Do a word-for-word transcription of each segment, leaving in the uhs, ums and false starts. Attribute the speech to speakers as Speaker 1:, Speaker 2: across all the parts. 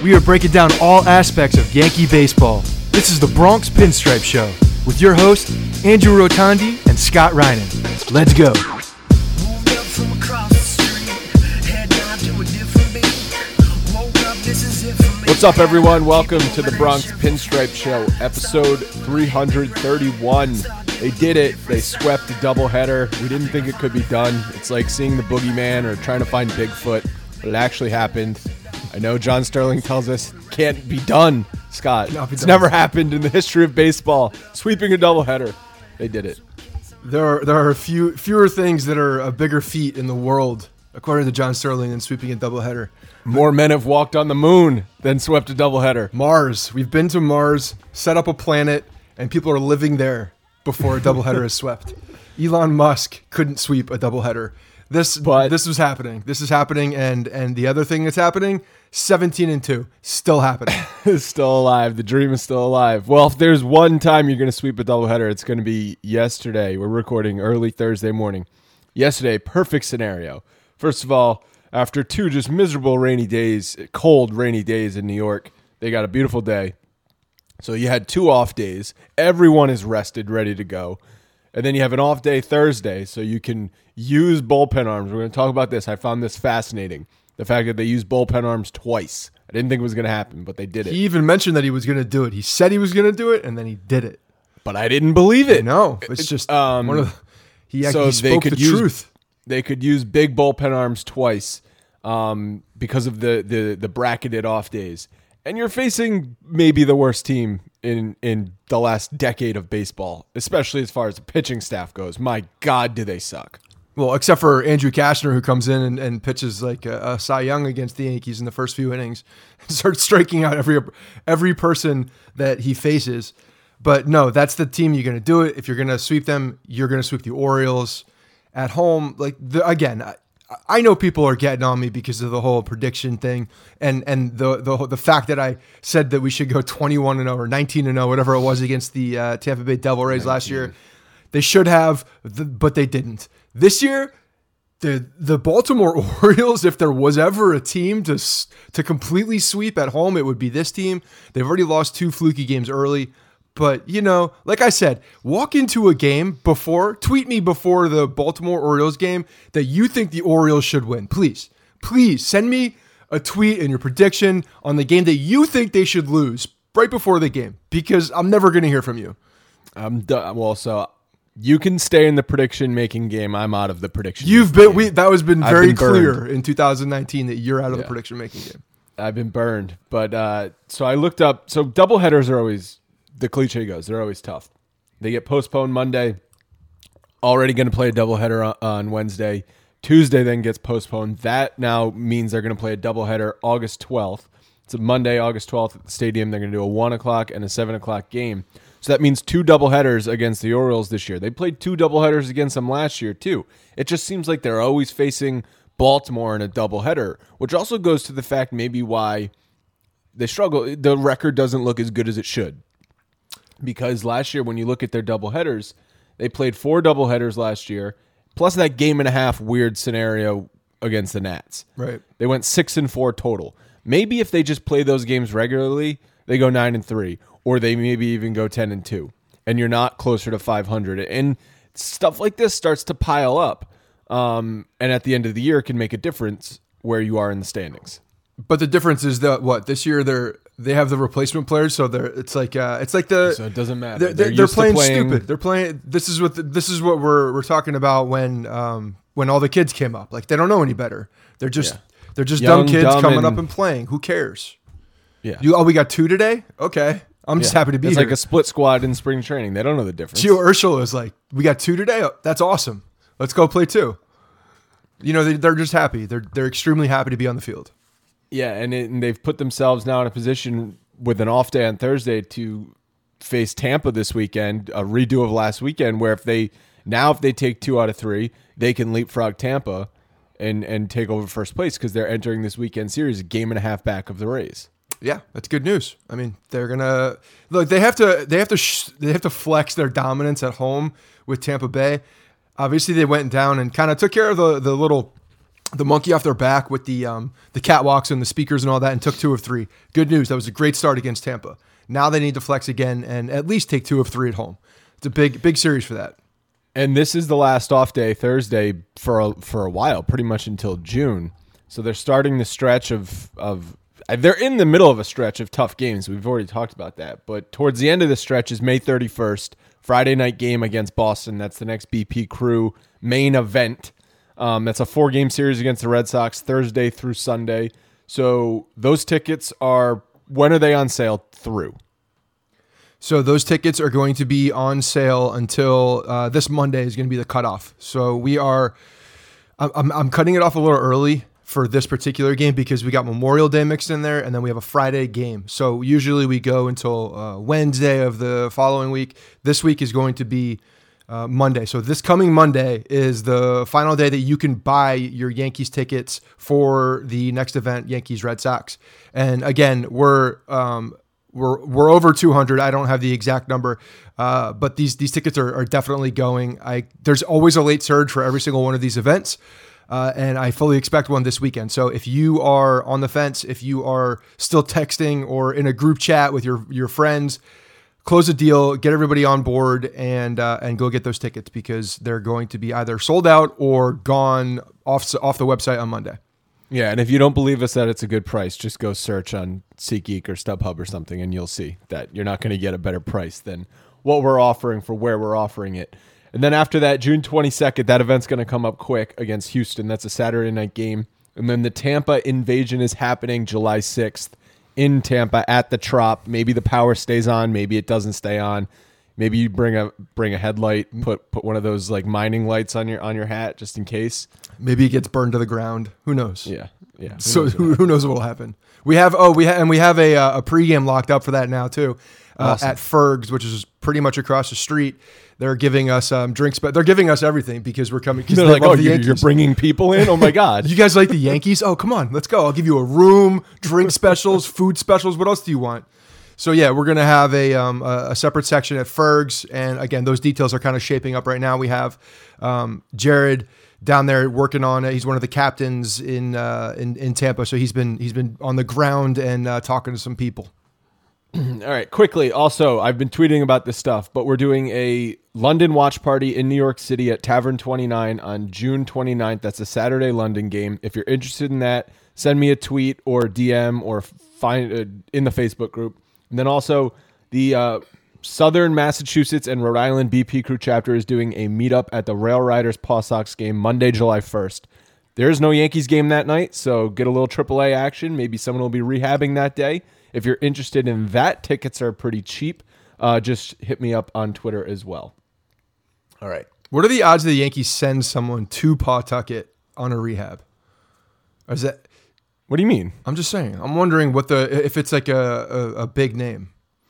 Speaker 1: we are breaking down all aspects of Yankee baseball. This is the Bronx Pinstripe Show with your hosts, Andrew Rotondi and Scott Reinen. Let's go.
Speaker 2: What's up, everyone? Welcome to the Bronx Pinstripe Show, episode three thirty-one. They did it. They swept a doubleheader. We didn't think it could be done. It's like seeing the boogeyman or trying to find Bigfoot, but it actually happened. I know John Sterling tells us it can't be done, Scott. It's done. Never happened in the history of baseball. Sweeping a doubleheader. They did it.
Speaker 1: There are, there are a few fewer things that are a bigger feat in the world, according to John Sterling, than sweeping a doubleheader.
Speaker 2: More men have walked on the moon than swept a doubleheader.
Speaker 1: Mars. We've been to Mars, set up a planet, and people are living there before a doubleheader is swept. Elon Musk couldn't sweep a doubleheader. This but, this was happening. This is happening, and and the other thing that's happening, seventeen and two, still happening.
Speaker 2: It's still alive. The dream is still alive. Well, if there's one time you're going to sweep a doubleheader, it's going to be yesterday. We're recording early Thursday morning. Yesterday, perfect scenario. First of all, after two just miserable rainy days, cold rainy days in New York, they got a beautiful day. So you had two off days. Everyone is rested, ready to go. And then you have an off day Thursday, so you can use bullpen arms. We're going to talk about this. I found this fascinating. The fact that they used bullpen arms twice. I didn't think it was going to happen, but they did it.
Speaker 1: He even mentioned that he was going to do it. He said he was going to do it, and then he did it.
Speaker 2: But I didn't believe it.
Speaker 1: No, it's just um, one of the, he,
Speaker 2: so
Speaker 1: he spoke
Speaker 2: they could
Speaker 1: the
Speaker 2: use,
Speaker 1: truth.
Speaker 2: They could use big bullpen arms twice um, because of the, the, the bracketed off days. And you're facing maybe the worst team in, in the last decade of baseball, especially as far as the pitching staff goes. My God, do they suck.
Speaker 1: Well, except for Andrew Kashner, who comes in and, and pitches like a, a Cy Young against the Yankees in the first few innings and starts striking out every every person that he faces. But no, that's the team you're going to do it. If you're going to sweep them, you're going to sweep the Orioles at home. Like the, again, I, I know people are getting on me because of the whole prediction thing and and the the the fact that I said that we should go twenty-one and oh or nineteen and oh, whatever it was against the uh, Tampa Bay Devil Rays last year. They should have, but they didn't. This year, the the Baltimore Orioles, if there was ever a team to to completely sweep at home, it would be this team. They've already lost two fluky games early. But, you know, like I said, walk into a game before, tweet me before the Baltimore Orioles game that you think the Orioles should win. Please, please send me a tweet and your prediction on the game that you think they should lose right before the game, because I'm never going to hear from you.
Speaker 2: I'm done. Well, so you can stay in the prediction making game. I'm out of the prediction.
Speaker 1: You've been, we, that has been very
Speaker 2: been
Speaker 1: clear in two thousand nineteen that you're out of
Speaker 2: yeah.
Speaker 1: the prediction making game.
Speaker 2: I've been burned. But uh, so I looked up, so doubleheaders are always, the cliche goes, they're always tough. They get postponed Monday. Already going to play a doubleheader on Wednesday. Tuesday then gets postponed. That now means they're going to play a doubleheader August twelfth. It's a Monday, August twelfth at the stadium. They're going to do a one o'clock and a seven o'clock game. So that means two doubleheaders against the Orioles this year. They played two doubleheaders against them last year too. It just seems like they're always facing Baltimore in a doubleheader, which also goes to the fact maybe why they struggle. The record doesn't look as good as it should. Because last year, when you look at their doubleheaders, they played four doubleheaders last year, plus that game and a half weird scenario against the Nats.
Speaker 1: Right.
Speaker 2: They went six and four total. Maybe if they just play those games regularly, they go nine and three, or they maybe even go ten and two, and you're not closer to five hundred. And stuff like this starts to pile up, um, and at the end of the year, can make a difference where you are in the standings.
Speaker 1: But the difference is that what this year they're they have the replacement players, so they're it's like uh, it's like the
Speaker 2: so it doesn't matter.
Speaker 1: They're, they're, they're playing, playing stupid. They're playing. This is what the, this is what we're we're talking about when um, when all the kids came up. Like they don't know any better. They're just yeah. they're just
Speaker 2: Young,
Speaker 1: dumb kids
Speaker 2: dumb
Speaker 1: coming
Speaker 2: and,
Speaker 1: up and playing. Who cares?
Speaker 2: Yeah.
Speaker 1: You oh we got two today. Okay, I'm yeah. just happy to be
Speaker 2: it's
Speaker 1: here.
Speaker 2: It's like a split squad in spring training. They don't know the difference.
Speaker 1: Gio Urshela is like, we got two today. Oh, that's awesome. Let's go play two. You know they, they're just happy. They're they're extremely happy to be on the field.
Speaker 2: Yeah, and, it, and they've put themselves now in a position with an off day on Thursday to face Tampa this weekend, a redo of last weekend, where if they now if they take two out of three, they can leapfrog Tampa and, and take over first place because they're entering this weekend series a game and a half back of the Rays.
Speaker 1: Yeah, that's good news. I mean, they're gonna look. They have to. They have to. Sh- they have to flex their dominance at home with Tampa Bay. Obviously, they went down and kind of took care of the the little the monkey off their back with the um, the catwalks and the speakers and all that, and took two of three. Good news. That was a great start against Tampa. Now they need to flex again and at least take two of three at home. It's a big big series for that.
Speaker 2: And this is the last off day, Thursday, for a, for a while, pretty much until June. So they're starting the stretch of of they're in the middle of a stretch of tough games. We've already talked about that. But towards the end of the stretch is May thirty-first, Friday night game against Boston. That's the next B P Crew main event. Um, that's a four-game series against the Red Sox, Thursday through Sunday. So those tickets are, when are they on sale? Through.
Speaker 1: So those tickets are going to be on sale until uh, this Monday is going to be the cutoff. So we are, I'm, I'm cutting it off a little early for this particular game because we got Memorial Day mixed in there, and then we have a Friday game. So usually we go until uh, Wednesday of the following week. This week is going to be uh, Monday. So this coming Monday is the final day that you can buy your Yankees tickets for the next event, Yankees Red Sox. And again, we're um, we're we're over two hundred. I don't have the exact number, uh, but these these tickets are, are definitely going. I there's always a late surge for every single one of these events. Uh, and I fully expect one this weekend. So if you are on the fence, if you are still texting or in a group chat with your your friends, close a deal, get everybody on board, and uh, and go get those tickets because they're going to be either sold out or gone off off the website on Monday.
Speaker 2: Yeah, and if you don't believe us that it's a good price, just go search on SeatGeek or StubHub or something, and you'll see that you're not going to get a better price than what we're offering for where we're offering it. And then after that, June twenty-second, that event's going to come up quick against Houston. That's a Saturday night game. And then the Tampa invasion is happening July sixth in Tampa at the Trop. Maybe the power stays on. Maybe it doesn't stay on. Maybe you bring a bring a headlight, put put one of those like mining lights on your on your hat just in case.
Speaker 1: Maybe it gets burned to the ground. Who knows?
Speaker 2: Yeah, yeah.
Speaker 1: Who so knows who, who knows what will happen? We have oh we ha- and we have a uh, a pregame locked up for that now too, uh, awesome. At Ferg's, which is pretty much across the street. They're giving us um, drinks, but they're giving us everything because we're coming.
Speaker 2: They're
Speaker 1: they
Speaker 2: like, oh, the you're, you're bringing people in? Oh my God.
Speaker 1: You guys like the Yankees? Oh, come on, let's go. I'll give you a room, drink specials, food specials. What else do you want? So yeah, we're going to have a, um, a separate section at Ferg's. And again, those details are kind of shaping up right now. We have um, Jared down there working on it. He's one of the captains in, uh, in, in Tampa. So he's been, he's been on the ground and uh, talking to some people.
Speaker 2: All right, quickly. Also, I've been tweeting about this stuff, but we're doing a London watch party in New York City at Tavern twenty-nine on June twenty-ninth. That's a Saturday London game. If you're interested in that, send me a tweet or D M or find uh, in the Facebook group. And then also the uh, Southern Massachusetts and Rhode Island B P Crew chapter is doing a meetup at the Rail Riders Paw Sox game Monday, July first. There is no Yankees game that night, so get a little triple A action. Maybe someone will be rehabbing that day. If you're interested in that, tickets are pretty cheap. Uh, just hit me up on Twitter as well. All right.
Speaker 1: What are the odds that the Yankees send someone to Pawtucket on a rehab? Or is that?
Speaker 2: What do you mean?
Speaker 1: I'm just saying. I'm wondering what the if it's like a, a, a big name.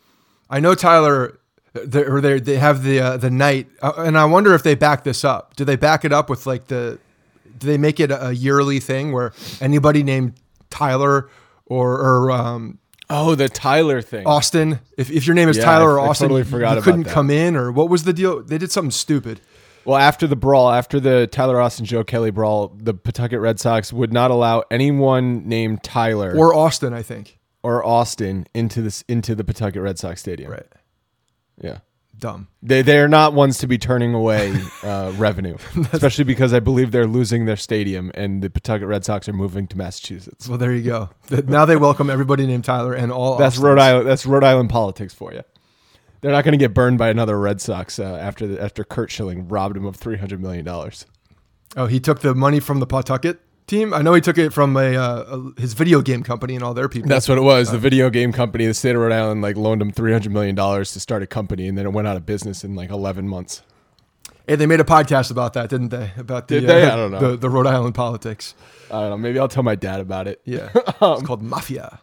Speaker 1: I know Tyler, they, or they they have the uh, the night, uh, and I wonder if they back this up. Do they back it up with like the? Do they make it a yearly thing where anybody named Tyler or or um,
Speaker 2: Oh, the Tyler thing.
Speaker 1: Austin. If if your name is
Speaker 2: yeah,
Speaker 1: Tyler or
Speaker 2: I, I
Speaker 1: Austin,
Speaker 2: totally
Speaker 1: you,
Speaker 2: forgot
Speaker 1: you couldn't
Speaker 2: about that.
Speaker 1: come in, or what was the deal? They did something stupid.
Speaker 2: Well, after the brawl, after the Tyler Austin, Joe Kelly brawl, the Pawtucket Red Sox would not allow anyone named Tyler
Speaker 1: or Austin, I think,
Speaker 2: or Austin into this into the Pawtucket Red Sox stadium.
Speaker 1: Right.
Speaker 2: Yeah.
Speaker 1: Dumb.
Speaker 2: They they are not ones to be turning away uh, revenue, especially because I believe they're losing their stadium and the Pawtucket Red Sox are moving to Massachusetts.
Speaker 1: Well, there you go. Now they welcome everybody named Tyler and all.
Speaker 2: That's
Speaker 1: Austins.
Speaker 2: Rhode Island. That's Rhode Island politics for you. They're not going to get burned by another Red Sox uh, after the, after Curt Schilling robbed him of three hundred million dollars.
Speaker 1: Oh, he took the money from the Pawtucket team? I know he took it from a, uh, a his video game company and all their people.
Speaker 2: That's what it was. Uh, the video game company, the state of Rhode Island, like loaned him three hundred million dollars to start a company, and then it went out of business in like eleven months.
Speaker 1: Hey, they made a podcast about that, didn't they? About the,
Speaker 2: Did they?
Speaker 1: Uh,
Speaker 2: I don't know.
Speaker 1: The, the Rhode Island politics.
Speaker 2: I don't know. Maybe I'll tell my dad about it.
Speaker 1: Yeah.
Speaker 2: um,
Speaker 1: it's called Mafia.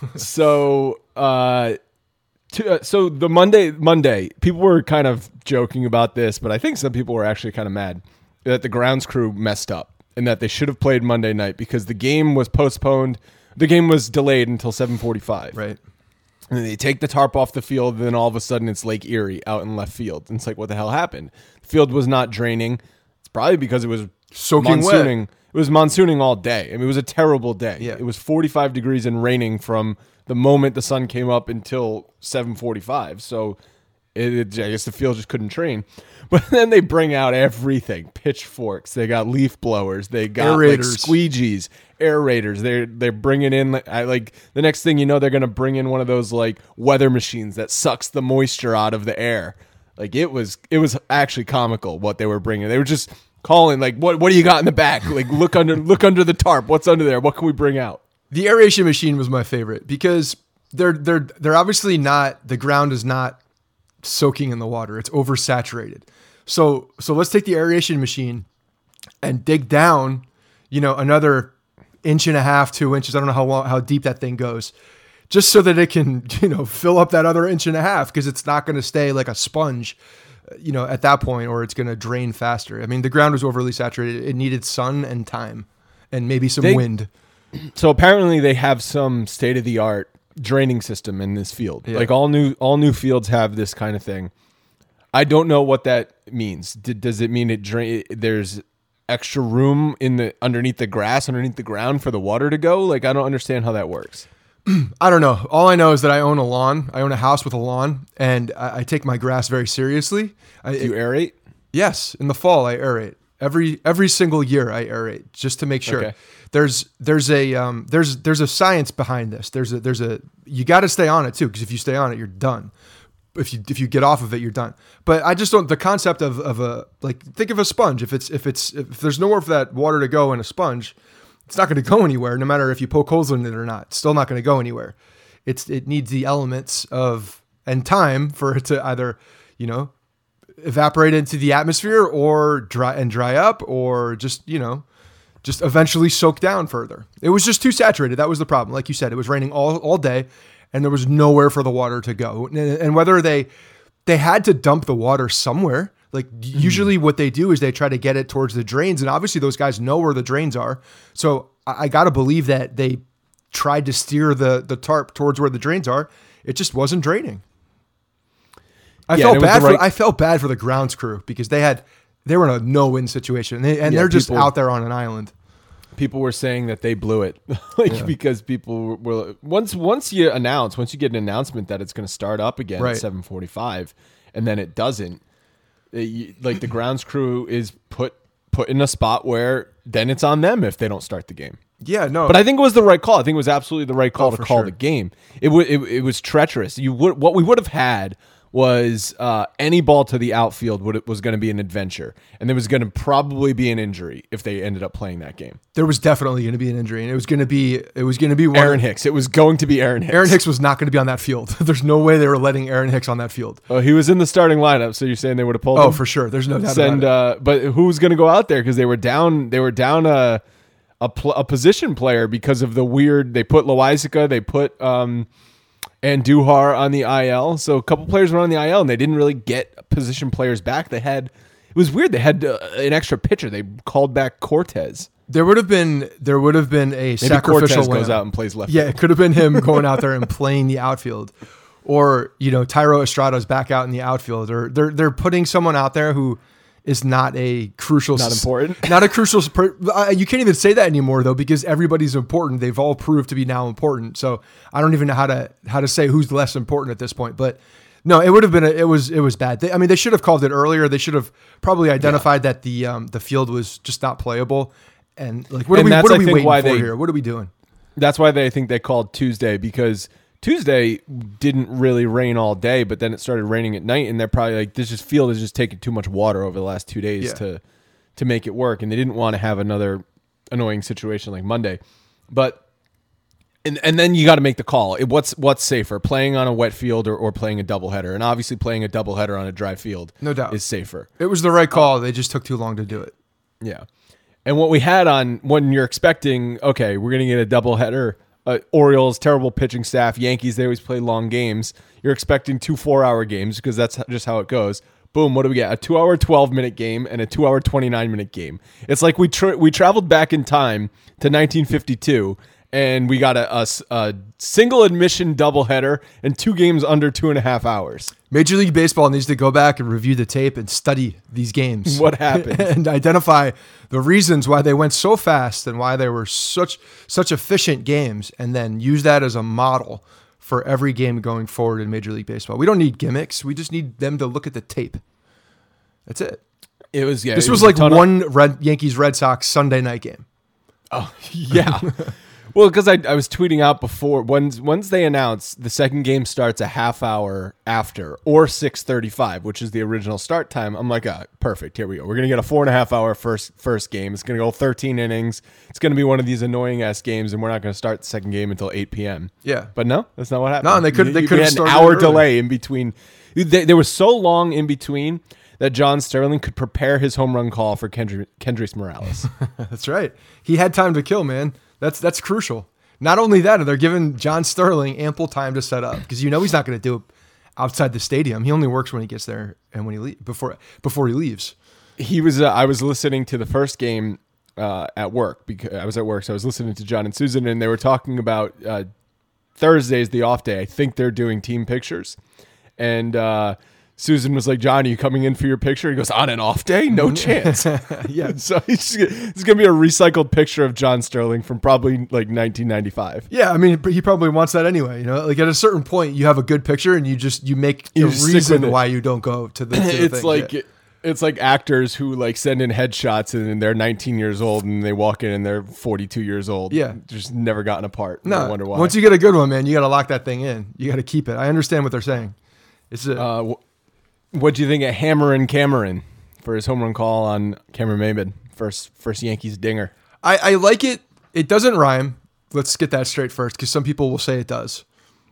Speaker 2: so, uh, to, uh, so the Monday, Monday, people were kind of joking about this, but I think some people were actually kind of mad that the grounds crew messed up and that they should have played Monday night because the game was postponed. The game was delayed until seven forty-five.
Speaker 1: Right.
Speaker 2: And then they take the tarp off the field, and then all of a sudden it's Lake Erie out in left field. And it's like, what the hell happened? The field was not draining. It's probably because it was
Speaker 1: soaking
Speaker 2: monsooning.
Speaker 1: wet.
Speaker 2: it was monsooning all day. I mean, it was a terrible day.
Speaker 1: Yeah.
Speaker 2: It was forty-five degrees and raining from the moment the sun came up until seven forty-five. So it, it, I guess the field just couldn't train. But then they bring out everything: pitchforks, they got leaf blowers, they got like
Speaker 1: Aerators.
Speaker 2: squeegees, aerators. They're they're bringing in like, I, like the next thing you know, they're gonna bring in one of those like weather machines that sucks the moisture out of the air. Like it was it was actually comical what they were bringing. They were just calling like, what what do you got in the back? Like look under look under the tarp. What's under there? What can we bring out?
Speaker 1: The aeration machine was my favorite because they're they're they're obviously not, the ground is not soaking in the water. It's oversaturated. So so let's take the aeration machine and dig down, you know, another inch and a half, two inches. I don't know how long, how deep that thing goes, just so that it can, you know, fill up that other inch and a half, because it's not going to stay like a sponge, you know, at that point, or it's going to drain faster. I mean, the ground was overly saturated. It needed sun and time and maybe some
Speaker 2: They-
Speaker 1: wind.
Speaker 2: So apparently they have some state of the art draining system in this field.
Speaker 1: Yeah.
Speaker 2: Like all new all new fields have this kind of thing. I don't know what that means. D- does it mean it drain? There's extra room in the underneath the grass, underneath the ground for the water to go? Like I don't understand how that works.
Speaker 1: I don't know. All I know is that I own a lawn. I own a house with a lawn, and I, I take my grass very seriously. I,
Speaker 2: Do you aerate?
Speaker 1: Yes, in the fall I aerate. Every every single year I aerate just to make sure.
Speaker 2: Okay.
Speaker 1: There's there's a um, there's there's a science behind this. There's a there's a you got to stay on it too, because if you stay on it, you're done. If you if you get off of it, you're done. But I just don't, the concept of of a, like, think of a sponge. If it's if it's if there's nowhere for that water to go in a sponge, it's not going to go anywhere. No matter if you poke holes in it or not, it's still not going to go anywhere. It's it needs the elements of and time for it to either, you know, evaporate into the atmosphere or dry and dry up, or just, you know, just eventually soak down further. It was just too saturated. That was the problem. Like you said, it was raining all, all day, and there was nowhere for the water to go. And, and whether they they had to dump the water somewhere, like mm-hmm. usually what they do is they try to get it towards the drains, and obviously those guys know where the drains are. So I, I got to believe that they tried to steer the the tarp towards where the drains are. It just wasn't draining. I
Speaker 2: Yeah,
Speaker 1: felt
Speaker 2: and it was
Speaker 1: bad
Speaker 2: the
Speaker 1: for
Speaker 2: right-
Speaker 1: I felt bad for the grounds crew, because they had they were in a no-win situation, and, they, and
Speaker 2: Yeah,
Speaker 1: they're just
Speaker 2: people-
Speaker 1: out there on an island.
Speaker 2: People were saying that they blew it, like
Speaker 1: Yeah.
Speaker 2: because people were once once you announce once you get an announcement that it's going to start up again
Speaker 1: Right.
Speaker 2: at seven forty-five, and then it doesn't. it- you- like the grounds crew is put put in a spot where then it's on them if they don't start the game.
Speaker 1: Yeah, no,
Speaker 2: But I think it was the right call. I think it was absolutely the right call
Speaker 1: Oh,
Speaker 2: to
Speaker 1: for
Speaker 2: call
Speaker 1: sure.
Speaker 2: the game. It would it, it was treacherous. You would what we would have had was uh, any ball to the outfield would was going to be an adventure, and there was going to probably be an injury if they ended up playing that game.
Speaker 1: there was definitely going to be an injury, and it was going to be it was going to be one
Speaker 2: Aaron Hicks. It was going to be Aaron Hicks.
Speaker 1: Aaron Hicks was not going to be on that field. There's no way they were letting Aaron Hicks on that field.
Speaker 2: Oh, he was in the starting lineup, so you're saying they would have pulled
Speaker 1: Oh,
Speaker 2: him?
Speaker 1: for sure. There's no doubt
Speaker 2: Send,
Speaker 1: about it.
Speaker 2: uh, but who's going to go out there because they were down? They were down a a, pl- a position player because of the weird. They put Loizaga, they put um, Andujar on the I L. So a couple players were on the I L, and they didn't really get position players back. They had it was weird. They had uh, an extra pitcher. They called back Cortez.
Speaker 1: There would have been there would have been a
Speaker 2: Maybe
Speaker 1: sacrificial
Speaker 2: Cortez goes
Speaker 1: lamb.
Speaker 2: out and plays left.
Speaker 1: Yeah,
Speaker 2: field.
Speaker 1: it could have been him going out there and playing the outfield, or, you know, Tyro Estrada's back out in the outfield, or they're they're putting someone out there who is not a crucial,
Speaker 2: Not
Speaker 1: s-
Speaker 2: important.
Speaker 1: not a crucial. Per- uh, you can't even say that anymore though, because everybody's important. They've all proved to be now important. So I don't even know how to how to say who's less important at this point. But no, it would have been a, it was it was bad. They, I mean, they should have called it earlier. They should have probably identified that the um, the field was just not playable. And like, what
Speaker 2: And
Speaker 1: are we
Speaker 2: that's,
Speaker 1: what are
Speaker 2: I
Speaker 1: we
Speaker 2: think,
Speaker 1: waiting
Speaker 2: why
Speaker 1: for
Speaker 2: they-
Speaker 1: here? What are we doing?
Speaker 2: That's why they I think they called Tuesday, because Tuesday didn't really rain all day, but then it started raining at night, and they're probably like, this just field is just taking too much water over the last two days
Speaker 1: Yeah.
Speaker 2: to to make it work, and they didn't want to have another annoying situation like Monday. But and and then you got to make the call. It, what's what's safer, playing on a wet field or, or playing a doubleheader? And obviously, playing a doubleheader on a dry field,
Speaker 1: No doubt.
Speaker 2: is safer.
Speaker 1: It was the right call. They just took too long to do it.
Speaker 2: Yeah. And what we had on when you're expecting, okay, we're going to get a doubleheader. Uh, Orioles, terrible pitching staff. Yankees, they always play long games. You're expecting two four-hour games because that's just how it goes. Boom, what do we get? A two-hour, twelve-minute game and a two-hour, twenty-nine-minute game. It's like we tra- we traveled back in time to nineteen fifty-two, and we got a, a, a single admission doubleheader and two games under two and a half hours.
Speaker 1: Major League Baseball needs to go back and review the tape and study these games.
Speaker 2: What happened?
Speaker 1: And identify the reasons why they went so fast and why they were such such efficient games, and then use that as a model for every game going forward in Major League Baseball. We don't need gimmicks. We just need them to look at the tape. That's it.
Speaker 2: It was yeah.
Speaker 1: This
Speaker 2: it
Speaker 1: was,
Speaker 2: was
Speaker 1: like one Red, Yankees Red Sox Sunday night game.
Speaker 2: Oh yeah. Well, because I, I was tweeting out before, once once they announced the second game starts a half hour after, or six thirty-five, which is the original start time, I'm like, ah, perfect, here we go. We're going to get a four and a half hour first first game. It's going to go thirteen innings. It's going to be one of these annoying-ass games, and we're not going to start the second game until eight p.m.
Speaker 1: Yeah.
Speaker 2: But no, that's not what happened.
Speaker 1: No, and they could they could
Speaker 2: have
Speaker 1: have
Speaker 2: an
Speaker 1: started
Speaker 2: hour
Speaker 1: early.
Speaker 2: delay in between. They, there was so long in between that John Sterling could prepare his home run call for Kendry, Kendrys Morales.
Speaker 1: That's right. He had time to kill, man. That's that's crucial. Not only that, they're giving John Sterling ample time to set up, because you know he's not going to do it outside the stadium. He only works when he gets there and when he le- before before he leaves.
Speaker 2: He was. Uh, I was listening to the first game uh, at work because I was at work, so I was listening to John and Susan, and they were talking about uh, Thursday's the off day. I think they're doing team pictures, and uh, Susan was like, "John, are you coming in for your picture?" He goes, "On an off day? No chance."
Speaker 1: Yeah.
Speaker 2: So he's, it's going to be a recycled picture of John Sterling from probably like nineteen ninety-five.
Speaker 1: Yeah, I mean, he probably wants that anyway. You know, like at a certain point, you have a good picture, and you just you make
Speaker 2: You
Speaker 1: a
Speaker 2: just stick
Speaker 1: reason
Speaker 2: with it.
Speaker 1: why you don't go to the. To the
Speaker 2: It's
Speaker 1: thing.
Speaker 2: like
Speaker 1: Yeah.
Speaker 2: it's like actors who like send in headshots and they're nineteen years old and they walk in and they're forty-two years old.
Speaker 1: Yeah.
Speaker 2: Just never gotten apart.
Speaker 1: no.
Speaker 2: I wonder why.
Speaker 1: Once you get a good one, man, you got to lock that thing in. You got to keep it. I understand what they're saying. It's a,
Speaker 2: Uh, wh- what'd you think of Hammerin' Cameron for his home run call on Cameron Maybin? First, first Yankees dinger.
Speaker 1: I, I like it. It doesn't rhyme. Let's get that straight first, because some people will say it does.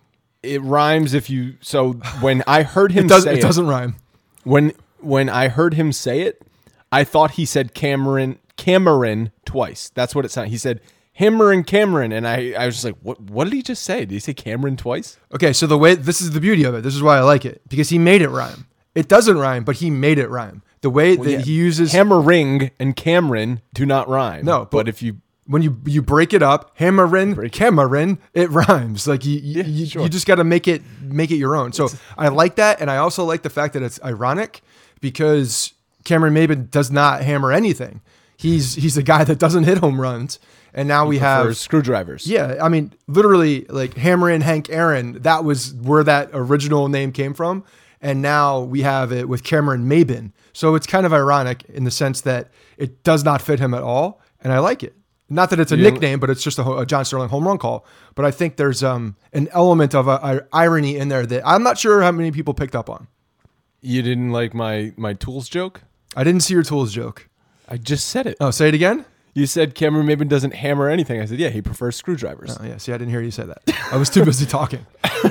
Speaker 2: It rhymes if you. So when I heard him
Speaker 1: It does.
Speaker 2: say
Speaker 1: It
Speaker 2: it,
Speaker 1: doesn't rhyme.
Speaker 2: when when I heard him say it, I thought he said Cameron Cameron twice. That's what it sounded. He said Hammerin' Cameron, and I, I was just like, what What did he just say? Did he say Cameron twice?
Speaker 1: Okay, so the way this is the beauty of it. This is why I like it, because he made it rhyme. It doesn't rhyme, but he made it rhyme. The way that
Speaker 2: Yeah.
Speaker 1: he uses
Speaker 2: Hammering and Cameron do not rhyme.
Speaker 1: No,
Speaker 2: but,
Speaker 1: but-
Speaker 2: if you
Speaker 1: when you you break it up, Hammerin,
Speaker 2: Break-
Speaker 1: Cameron, it rhymes. Like you you,
Speaker 2: Yeah,
Speaker 1: you,
Speaker 2: sure.
Speaker 1: you just got to make it make it your own. So I like that, and I also like the fact that it's ironic, because Cameron Maybin does not hammer anything. He's he's a guy that doesn't hit home runs, and now we
Speaker 2: for
Speaker 1: have
Speaker 2: screwdrivers,
Speaker 1: yeah. I mean, literally, like Hammerin Hank Aaron. That was where that original name came from, and now we have it with Cameron Maybin. So it's kind of ironic in the sense that it does not fit him at all, and I like it. Not that it's a
Speaker 2: You didn't-
Speaker 1: nickname, but it's just a, ho- a John Sterling home run call. But I think there's um, an element of a, a irony in there that I'm not sure how many people picked up on.
Speaker 2: You didn't like my my tools joke?
Speaker 1: I didn't see your tools joke.
Speaker 2: I just said it.
Speaker 1: Oh, say it again.
Speaker 2: You said Cameron Maybin doesn't hammer anything. I said, yeah, he prefers screwdrivers.
Speaker 1: Oh, yeah. See, I didn't hear you say that. I was too busy talking.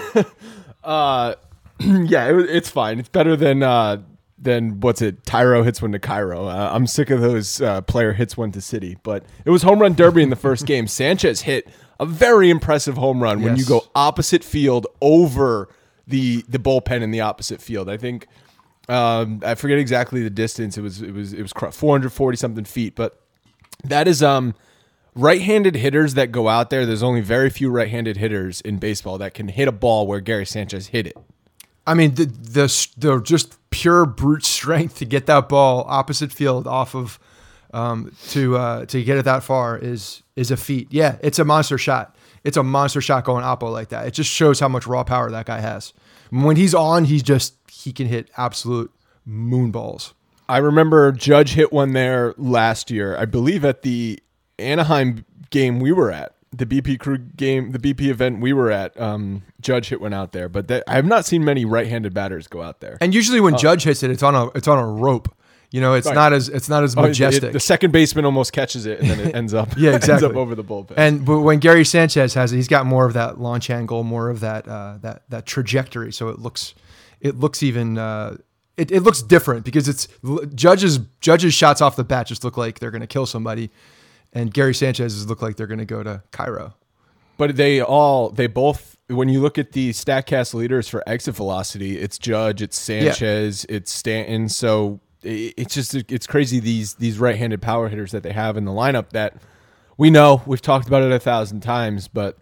Speaker 2: Uh, yeah, it, it's fine. It's better than uh, than what's it? Tyro hits one to Cairo. Uh, I'm sick of those uh, player hits one to City. But it was home run derby in the first game. Sanchez hit a very impressive home run when
Speaker 1: Yes.
Speaker 2: you go opposite field over the the bullpen in the opposite field. I think um, I forget exactly the distance. It was it was it was four hundred forty something feet. But that is um. right-handed hitters that go out there, there's only very few right-handed hitters in baseball that can hit a ball where Gary Sanchez hit it.
Speaker 1: I mean, the, the the just pure brute strength to get that ball opposite field off of um, to uh, to get it that far is is a feat. Yeah, it's a monster shot. It's a monster shot going oppo like that. It just shows how much raw power that guy has. When he's on, he's just he can hit absolute moon balls.
Speaker 2: I remember Judge hit one there last year, I believe at the Anaheim game we were at. The B P crew game, the B P event we were at, um, Judge hit one out there, but that, I have not seen many right-handed batters go out there.
Speaker 1: And usually when Judge hits it, it's on a it's on a rope. You know, it's
Speaker 2: Right.
Speaker 1: not as it's not as
Speaker 2: Oh, it-
Speaker 1: majestic.
Speaker 2: the second baseman almost catches it, and then it ends up,
Speaker 1: Yeah,
Speaker 2: ends
Speaker 1: exactly.
Speaker 2: up over the bullpen.
Speaker 1: And but when Gary Sanchez has it, he's got more of that launch angle, more of that uh, that that trajectory. So it looks it looks even uh, it, it looks different because it's Judge's Judge's shots off the bat just look like they're going to kill somebody, and Gary Sanchez's look like they're going to go to Cairo.
Speaker 2: But they all, they both, when you look at the StatCast leaders for exit velocity, it's Judge, it's Sanchez, it's Stanton. So it- it's just, it's crazy these these right-handed power hitters that they have in the lineup that we know we've talked about it a thousand times, but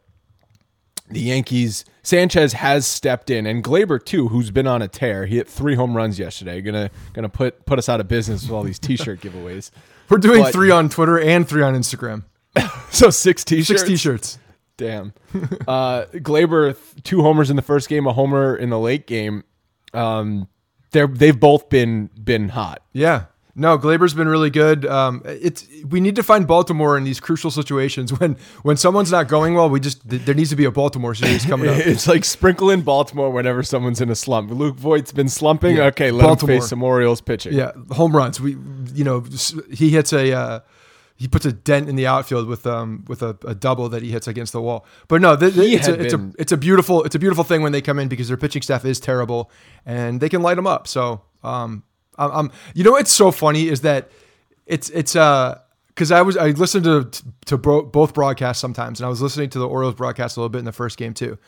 Speaker 2: the Yankees, Sanchez has stepped in, and Glaber too, who's been on a tear. He hit three home runs yesterday. Gonna gonna put put us out of business with all these T-shirt giveaways.
Speaker 1: We're doing
Speaker 2: But-
Speaker 1: three on Twitter and three on Instagram.
Speaker 2: So six T-shirts.
Speaker 1: Six T-shirts.
Speaker 2: Damn. Uh, Glaber, two homers in the first game, a homer in the late game. Um, they're they've both been been hot.
Speaker 1: Yeah. No, Glaber's been really good. Um, it's we need to find Baltimore in these crucial situations when when someone's not going well. We just there needs to be a Baltimore series coming up.
Speaker 2: It's like sprinkle in Baltimore whenever someone's in a slump. Luke Voigt's been slumping.
Speaker 1: Yeah.
Speaker 2: Okay, let
Speaker 1: Baltimore.
Speaker 2: him face some Orioles pitching.
Speaker 1: Yeah, home runs. We you know he hits a uh, he puts a dent in the outfield with um with a, a double that he hits against the wall. But no, th-
Speaker 2: He
Speaker 1: it's a,
Speaker 2: had
Speaker 1: it's a
Speaker 2: been-
Speaker 1: it's a beautiful it's a beautiful thing when they come in because their pitching staff is terrible and they can light them up. So um I'm, I'm you know what's so funny is that it's it's uh because I was I listened to to bro, both broadcasts sometimes and I was listening to the Orioles broadcast a little bit in the first game too.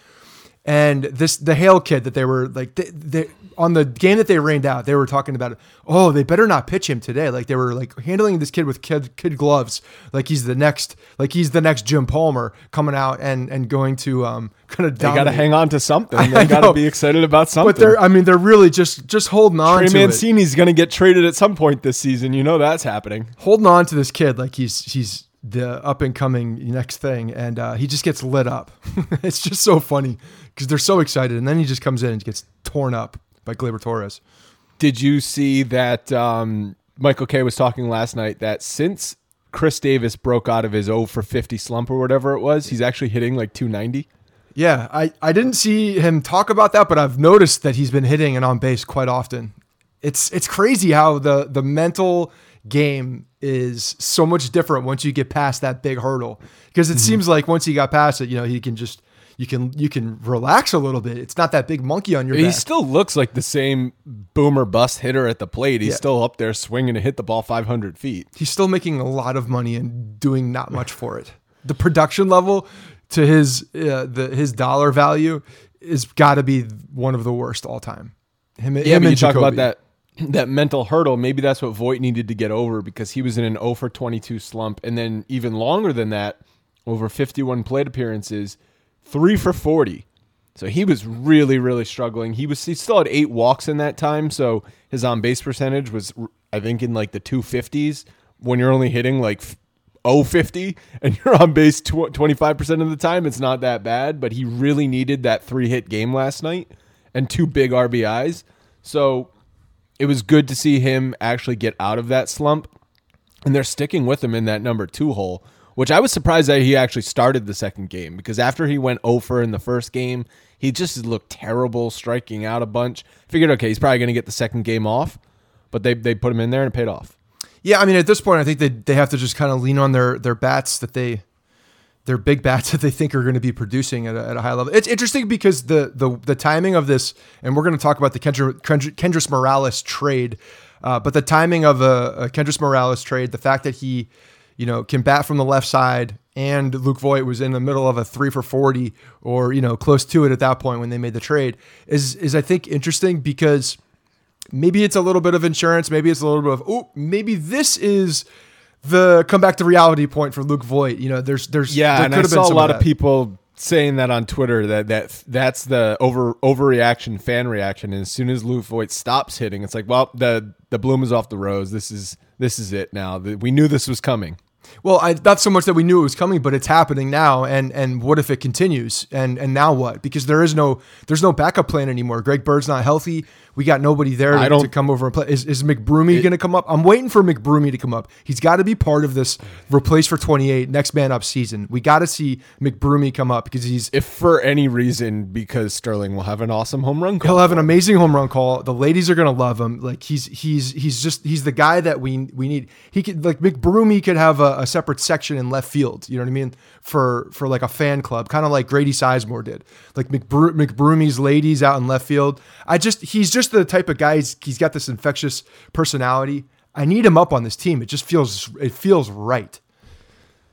Speaker 1: And this the Hale kid that they were like they, they, on the game that they rained out, they were talking about, oh, they better not pitch him today. Like they were like handling this kid with kid kid gloves, like he's the next like he's the next Jim Palmer coming out and and going to um kind of
Speaker 2: They got to hang on to something. They
Speaker 1: I
Speaker 2: got
Speaker 1: know.
Speaker 2: to be excited about something.
Speaker 1: But they're I mean they're really just just holding on
Speaker 2: Trey
Speaker 1: to it.
Speaker 2: Mancini's going to get traded at some point this season. You know that's happening.
Speaker 1: Holding on to this kid like he's he's the up and coming next thing, and uh, he just gets lit up. It's just so funny because they're so excited, and then he just comes in and gets torn up by Gleyber Torres.
Speaker 2: Did you see that um, Michael Kay was talking last night that since Chris Davis broke out of his oh for fifty slump or whatever it was, he's actually hitting like two ninety?
Speaker 1: Yeah, I, I didn't see him talk about that, but I've noticed that he's been hitting and on base quite often. It's it's crazy how the the mental game is so much different once you get past that big hurdle, because it mm-hmm. seems like once he got past it, you know, he can just you can you can relax a little bit. It's not that big monkey on your
Speaker 2: he
Speaker 1: back.
Speaker 2: He still looks like the same boomer bust hitter at the plate. He's
Speaker 1: Yeah.
Speaker 2: still up there swinging to hit the ball five hundred feet.
Speaker 1: He's still making a lot of money and doing not much for it. The production level to his uh, the his dollar value is got to be one of the worst all time. Him,
Speaker 2: Yeah,
Speaker 1: him
Speaker 2: but
Speaker 1: and
Speaker 2: you talk
Speaker 1: Jacoby.
Speaker 2: about that that mental hurdle. Maybe that's what Voit needed to get over, because he was in an oh for twenty-two slump, and then even longer than that, over fifty-one plate appearances, three for forty. So he was really, really struggling. He was he still had eight walks in that time, so his on base percentage was, I think, in like the two fifties. When you're only hitting like oh fifty and you're on base twenty-five percent of the time, it's not that bad. But he really needed that three hit game last night and two big R B Is. So it was good to see him actually get out of that slump, and they're sticking with him in that number two hole, which I was surprised that he actually started the second game, because after he went oh for in the first game, he just looked terrible, striking out a bunch. Figured, okay, he's probably going to get the second game off, but they they put him in there and it paid off.
Speaker 1: Yeah, I mean, at this point, I think they they have to just kind of lean on their their bats that they their big bats that they think are going to be producing at a, at a high level. It's interesting because the the the timing of this, and we're going to talk about the Kendra, Kendra, Kendrys Morales trade, uh, but the timing of a, a Kendrys Morales trade, the fact that he, you know, can bat from the left side, and Luke Voit was in the middle of a three for forty, or you know, close to it at that point when they made the trade, is is I think interesting, because maybe it's a little bit of insurance, maybe it's a little bit of, oh, maybe this is the come back to reality point for Luke Voit. You know, there's there's
Speaker 2: Yeah,
Speaker 1: there
Speaker 2: and
Speaker 1: could
Speaker 2: I
Speaker 1: have been
Speaker 2: saw a
Speaker 1: some
Speaker 2: lot
Speaker 1: of
Speaker 2: of
Speaker 1: that.
Speaker 2: people saying that on Twitter, that that that's the over overreaction, fan reaction. And as soon as Luke Voit stops hitting, it's like, well, the the bloom is off the rose. This is this is it now. The- We knew this was coming.
Speaker 1: Well, I, not so much that we knew it was coming, but it's happening now. And and what if it continues? And and now what? Because there is no there's no backup plan anymore. Greg Bird's not healthy. We got nobody there
Speaker 2: I
Speaker 1: to,
Speaker 2: don't-
Speaker 1: to come over and play. Is, is McBroomy going to come up? I'm waiting for McBroomy to come up. He's got to be part of this replace for twenty-eight next man up season. We got to see McBroomy come up, because he's
Speaker 2: If for any reason, because Sterling will have an awesome home run call.
Speaker 1: he'll have an amazing home run call. The ladies are gonna love him. Like he's he's he's just he's the guy that we we need. He could like McBroomy could have a, a separate section in left field. You know what I mean? For for like a fan club, kind of like Grady Sizemore did. Like McBro- McBroomy's ladies out in left field. I just he's just the type of guy. He's, he's got this infectious personality. I need him up on this team. It just feels it feels right.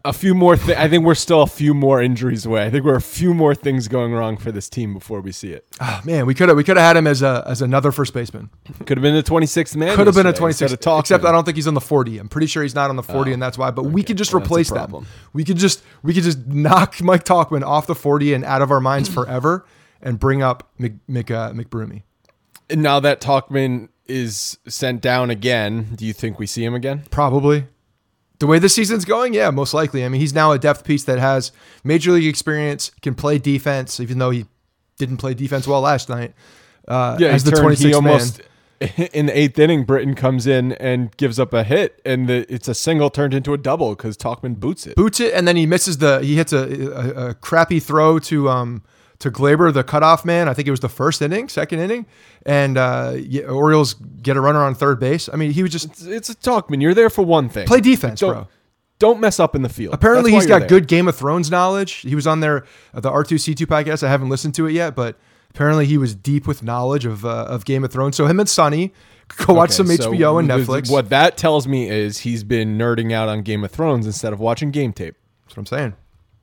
Speaker 2: a few more. Th- I think we're still a few more injuries away. I think we're a few more things going wrong for this team before we see it.
Speaker 1: Oh, man, we could have we could have had him as a as another first baseman.
Speaker 2: Could have been the twenty-sixth man.
Speaker 1: Could have been a
Speaker 2: yesterday
Speaker 1: twenty-sixth.
Speaker 2: instead of
Speaker 1: Except
Speaker 2: Talkman.
Speaker 1: I don't think he's on the forty. I'm pretty sure he's not on the forty,
Speaker 2: Oh,
Speaker 1: and that's why. But we
Speaker 2: okay.
Speaker 1: could just
Speaker 2: Well, that's a
Speaker 1: replace them.
Speaker 2: problem.
Speaker 1: We could just we could just knock Mike Talkman off the forty and out of our minds forever, and bring up Mc, Mc, uh, McBroomy.
Speaker 2: And now that Talkman is sent down again, do you think we see him again?
Speaker 1: Probably. The way the season's going, yeah, most likely. I mean, he's now a depth piece that has major league experience, can play defense, even though he didn't play defense well last night. Uh,
Speaker 2: Yeah,
Speaker 1: as
Speaker 2: he
Speaker 1: the
Speaker 2: turned- he
Speaker 1: twenty-sixth man.
Speaker 2: almost in the eighth inning, Britton comes in and gives up a hit, and the, it's a single turned into a double because Talkman boots it.
Speaker 1: Boots it, and then he misses the. He hits a, a, a crappy throw to um to Glaber, the cutoff man. I think it was the first inning, second inning, and uh, yeah, Orioles get a runner on third base. I mean, he was just
Speaker 2: It's, it's a Talkman. You're there for one thing.
Speaker 1: play defense,
Speaker 2: don't,
Speaker 1: bro.
Speaker 2: Don't mess up in the field.
Speaker 1: Apparently,
Speaker 2: That's
Speaker 1: he's
Speaker 2: why
Speaker 1: got
Speaker 2: you're there.
Speaker 1: good Game of Thrones knowledge. He was on there, uh, the R two C two podcast. I haven't listened to it yet, but apparently he was deep with knowledge of uh, of Game of Thrones. So him and Sonny go watch
Speaker 2: Okay,
Speaker 1: some
Speaker 2: so
Speaker 1: H B O and
Speaker 2: th-
Speaker 1: Netflix.
Speaker 2: What that tells me is he's been nerding out on Game of Thrones instead of watching game tape.
Speaker 1: That's what I'm saying.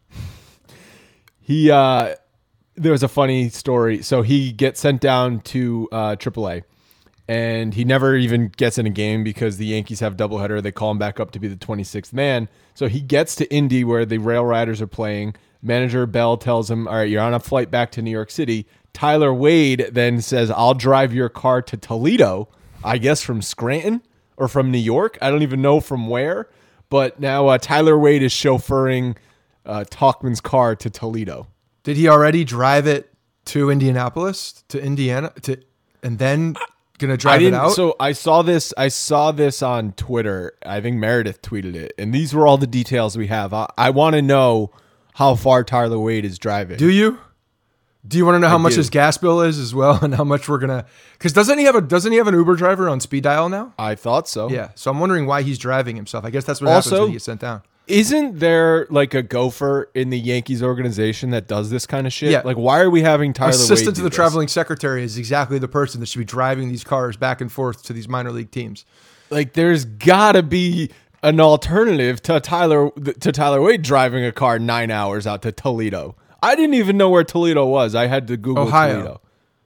Speaker 2: He uh, there was a funny story. So he gets sent down to uh, triple A, and he never even gets in a game because the Yankees have doubleheader. They call him back up to be the twenty-sixth man. So he gets to Indy where the Rail Riders are playing. Manager Bell tells him, "All right, you're on a flight back to New York City." Tyler Wade then says, "I'll drive your car to Toledo." I guess from Scranton or from New York. I don't even know from where. But now uh, Tyler Wade is chauffeuring uh, Talkman's car to Toledo.
Speaker 1: Did he already drive it to Indianapolis, to Indiana, to, and then gonna
Speaker 2: I
Speaker 1: drive it
Speaker 2: didn't.
Speaker 1: out?
Speaker 2: So I saw this. I saw this on Twitter. I think Meredith tweeted it, and these were all the details we have. I, I want to know how far Tyler Wade is driving.
Speaker 1: Do you? Do you want to know how
Speaker 2: I
Speaker 1: much
Speaker 2: do.
Speaker 1: his gas bill is as well, and how much we're gonna? Because doesn't he have a doesn't he have an Uber driver on speed dial now?
Speaker 2: I thought so.
Speaker 1: Yeah, so I'm wondering why he's driving himself. I guess that's what happens
Speaker 2: Also-
Speaker 1: when he gets sent down.
Speaker 2: Isn't there like a gopher in the Yankees organization that does this kind of shit?
Speaker 1: Yeah.
Speaker 2: Like, why are we having Tyler
Speaker 1: Assistant
Speaker 2: Wade
Speaker 1: to
Speaker 2: do
Speaker 1: the
Speaker 2: this?
Speaker 1: traveling secretary is exactly the person that should be driving these cars back and forth to these minor league teams.
Speaker 2: Like, there's gotta be an alternative to Tyler to Tyler Wade driving a car nine hours out to Toledo. I didn't even know where Toledo was. I had to Google
Speaker 1: Ohio.
Speaker 2: Toledo.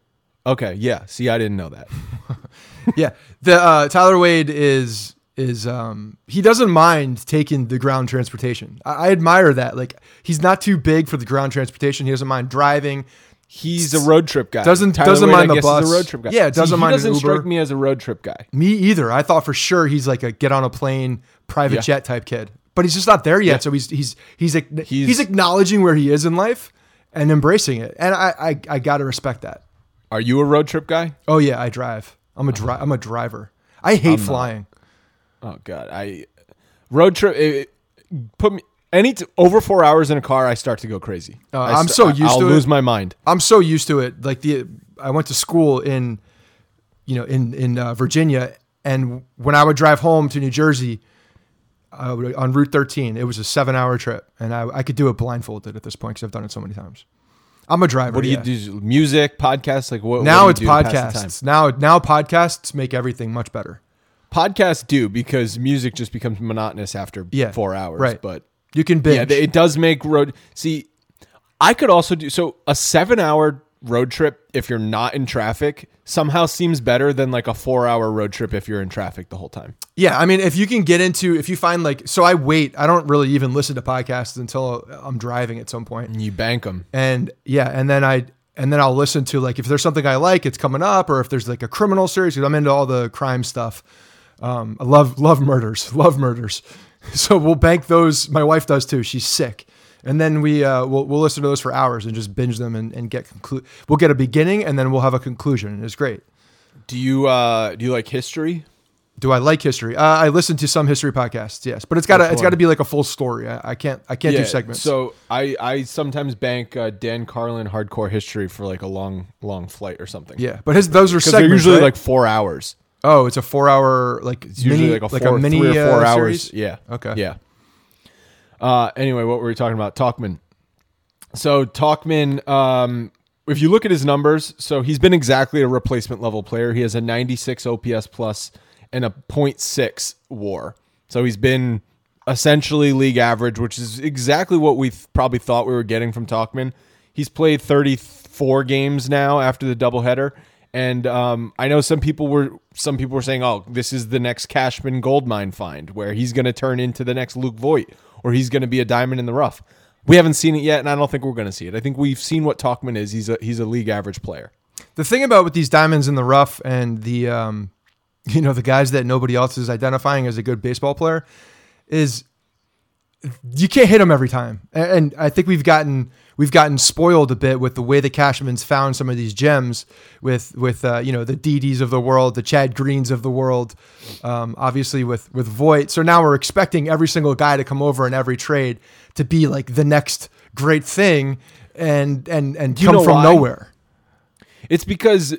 Speaker 2: Okay, yeah. See, I didn't know that.
Speaker 1: Yeah, the uh, Tyler Wade is is um, he doesn't mind taking the ground transportation. I, I admire that. Like, he's not too big for the ground transportation. He doesn't mind driving.
Speaker 2: He's a road trip guy.
Speaker 1: Doesn't-
Speaker 2: Tyler
Speaker 1: doesn't
Speaker 2: Wade,
Speaker 1: mind
Speaker 2: I
Speaker 1: the
Speaker 2: guess, is
Speaker 1: bus.
Speaker 2: a road trip guy.
Speaker 1: Yeah, doesn't
Speaker 2: See,
Speaker 1: mind
Speaker 2: He
Speaker 1: an
Speaker 2: doesn't
Speaker 1: Uber.
Speaker 2: strike me as a road trip guy.
Speaker 1: Me either. I thought for sure he's like a get on a plane, private
Speaker 2: Yeah.
Speaker 1: jet type kid, but he's just not there yet.
Speaker 2: Yeah.
Speaker 1: So he's he's he's ac- he's,
Speaker 2: He's-
Speaker 1: acknowledging where he is in life and embracing it, and I I, I got to respect that.
Speaker 2: Are you a road trip guy?
Speaker 1: Oh yeah, I drive. I'm a dri- I'm a driver. I hate flying.
Speaker 2: Oh God, I road trip. It, put me any t- over four hours in a car. I start to go crazy.
Speaker 1: Uh,
Speaker 2: I
Speaker 1: I'm
Speaker 2: st-
Speaker 1: so used
Speaker 2: I'll
Speaker 1: to it.
Speaker 2: lose my mind.
Speaker 1: I'm so used to it. Like the I went to school in, you know, in in uh, Virginia, and when I would drive home to New Jersey, uh, on Route thirteen, it was a seven hour trip, and I, I could do it blindfolded at this point because I've done it so many times. I'm a driver.
Speaker 2: What do
Speaker 1: yeah.
Speaker 2: you do? Music, podcasts, like what?
Speaker 1: Now
Speaker 2: what
Speaker 1: it's
Speaker 2: do you do to pass the time?
Speaker 1: podcasts. Now now podcasts make everything much better.
Speaker 2: Podcasts do because music just becomes monotonous after
Speaker 1: Yeah,
Speaker 2: four hours.
Speaker 1: right.
Speaker 2: But
Speaker 1: You can binge.
Speaker 2: yeah, it does make road. See, I could also do so a seven-hour road trip if you're not in traffic somehow seems better than like a four-hour road trip if you're in traffic the whole time.
Speaker 1: Yeah, I mean, if you can get into, if you find like, so I wait, I don't really even listen to podcasts until I'm driving at some point.
Speaker 2: And you bank them.
Speaker 1: And yeah, and then I, and then I'll listen to like, if there's something I like, it's coming up, or if there's like a criminal series, because I'm into all the crime stuff. Um, I love, love murders, love murders. So we'll bank those. My wife does too. She's sick. And then we, uh, we'll, we'll listen to those for hours and just binge them and, and get, conclu- we'll get a beginning and then we'll have a conclusion. And it's great.
Speaker 2: Do you uh do you like history?
Speaker 1: Do I like history? Uh, I listen to some history podcasts, yes, but it's got to
Speaker 2: Which
Speaker 1: it's got to
Speaker 2: one?
Speaker 1: be like a full story. I, I can't I can't do segments.
Speaker 2: So I I sometimes bank uh, Dan Carlin hardcore history for like a long long flight or something.
Speaker 1: yeah, but his those are
Speaker 2: because they're
Speaker 1: segments.
Speaker 2: usually
Speaker 1: right?
Speaker 2: like four hours.
Speaker 1: oh, it's a four hour like
Speaker 2: It's usually
Speaker 1: mini,
Speaker 2: like a four,
Speaker 1: mini
Speaker 2: three or four
Speaker 1: uh,
Speaker 2: hours.
Speaker 1: series?
Speaker 2: Yeah.
Speaker 1: Okay.
Speaker 2: Yeah. Uh, anyway, what were we talking about? Talkman. So Talkman, um, if you look at his numbers, so he's been exactly a replacement level player. He has a ninety-six O P S plus and a point six WAR. So he's been essentially league average, which is exactly what we th- probably thought we were getting from Tauchman. He's played thirty-four games now after the doubleheader. And um, I know some people were some people were saying, oh, this is the next Cashman goldmine find where he's going to turn into the next Luke Voigt or he's going to be a diamond in the rough. We haven't seen it yet, and I don't think we're going to see it. I think we've seen what Tauchman is. He's a he's a league average player.
Speaker 1: The thing about with these diamonds in the rough and the um, you know the guys that nobody else is identifying as a good baseball player is you can't hit them every time. And I think we've gotten we've gotten spoiled a bit with the way the Cashman's found some of these gems with with uh, you know the Didi's of the world, the Chad Greens of the world, um, obviously with with Voigt. So now we're expecting every single guy to come over in every trade to be like the next great thing and and and
Speaker 2: You
Speaker 1: come
Speaker 2: know
Speaker 1: from
Speaker 2: why?
Speaker 1: nowhere.
Speaker 2: It's because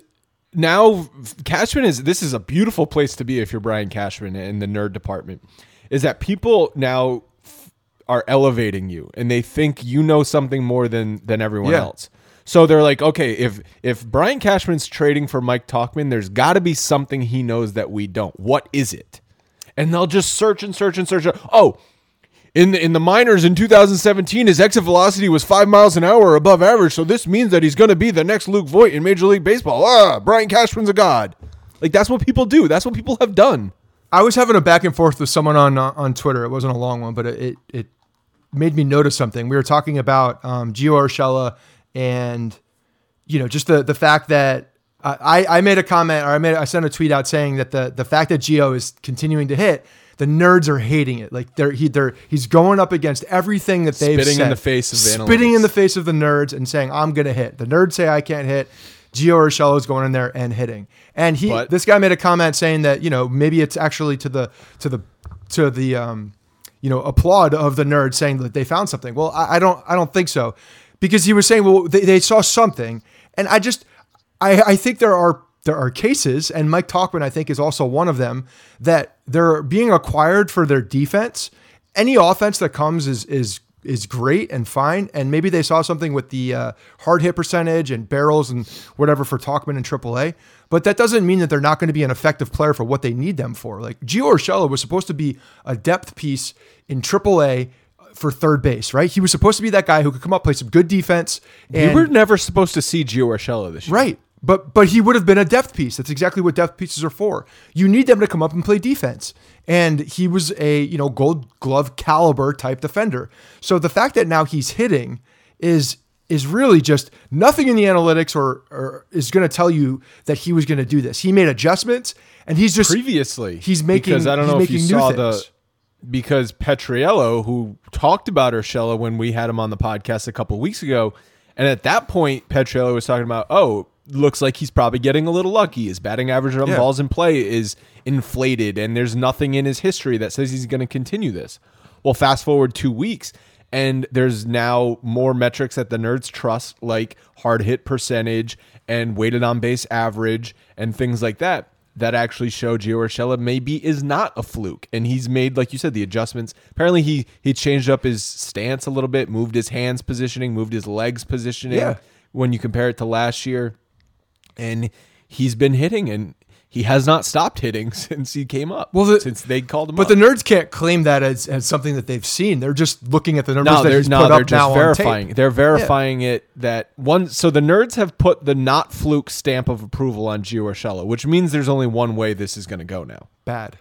Speaker 2: now Cashman is this is a beautiful place to be if you're Brian Cashman in the nerd department. Is that people now are elevating you and they think you know something more than than everyone
Speaker 1: Yeah.
Speaker 2: else. So they're like, okay, if if Brian Cashman's trading for Mike Tauchman, there's got to be something he knows that we don't. What is it? And they'll just search and search and search. Oh, in the in the minors in two thousand seventeen, his exit velocity was five miles an hour above average. So this means that he's going to be the next Luke Voigt in Major League Baseball. Ah, Brian Cashman's a god. Like that's what people do. That's what people have done.
Speaker 1: I was having a back and forth with someone on uh, on Twitter. It wasn't a long one, but it it, it made me notice something. We were talking about um, Gio Urshela and you know just the the fact that I, I made a comment or I made I sent a tweet out saying that the the fact that Gio is continuing to hit, the nerds are hating it. Like they're he they're he's going up against everything that they've
Speaker 2: Spitting
Speaker 1: said.
Speaker 2: in the face of the
Speaker 1: spitting
Speaker 2: analytics.
Speaker 1: in the face of the nerds and saying I'm gonna hit. The nerds say I can't hit. Gio Urshela is going in there and hitting. And he
Speaker 2: But-
Speaker 1: this guy made a comment saying that, you know, maybe it's actually to the to the to the um you know, applaud of the nerds saying that they found something. Well, I, I don't I don't think so. Because he was saying, well, they, they saw something. And I just I, I think there are there are cases, and Mike Tauchman, I think, is also one of them, that they're being acquired for their defense. Any offense that comes is is is great and fine. And maybe they saw something with the uh, hard hit percentage and barrels and whatever for Tauchman in triple A. But that doesn't mean that they're not going to be an effective player for what they need them for. Like Gio Urshela was supposed to be a depth piece in triple A for third base, right? He was supposed to be that guy who could come up, play some good defense. And,
Speaker 2: We were never supposed to see Gio Urshela this year.
Speaker 1: right. But but he would have been a depth piece. That's exactly what depth pieces are for. You need them to come up and play defense. And he was a, you know, gold glove caliber type defender. So the fact that now he's hitting is is really just nothing in the analytics or, or is going to tell you that he was going to do this. He made adjustments and he's just
Speaker 2: Previously,
Speaker 1: he's making
Speaker 2: because I don't
Speaker 1: he's
Speaker 2: know if you
Speaker 1: making new
Speaker 2: saw
Speaker 1: things.
Speaker 2: the because Petriello, who talked about Urshela when we had him on the podcast a couple of weeks ago, and at that point Petriello was talking about, oh, looks like he's probably getting a little lucky. His batting average on
Speaker 1: Yeah.
Speaker 2: balls in play is inflated, and there's nothing in his history that says he's going to continue this. Well, fast forward two weeks, and there's now more metrics that the nerds trust, like hard hit percentage and weighted on base average and things like that, that actually show Gio Urshela maybe is not a fluke. And he's made, like you said, the adjustments. Apparently he he changed up his stance a little bit, moved his hands positioning, moved his legs positioning
Speaker 1: Yeah.
Speaker 2: when you compare it to last year. And he's been hitting, and he has not stopped hitting since he came up.
Speaker 1: Well, the-
Speaker 2: since they called him
Speaker 1: But
Speaker 2: up.
Speaker 1: the nerds can't claim that as, as something that they've seen. They're just looking at the numbers
Speaker 2: no,
Speaker 1: that
Speaker 2: they're,
Speaker 1: he's
Speaker 2: no,
Speaker 1: put
Speaker 2: they're
Speaker 1: up
Speaker 2: just
Speaker 1: now
Speaker 2: verifying.
Speaker 1: on tape.
Speaker 2: They're verifying it that one. So the nerds have put the not fluke stamp of approval on Gio Urshela, which means there's only one way this is going to go now.
Speaker 1: Bad.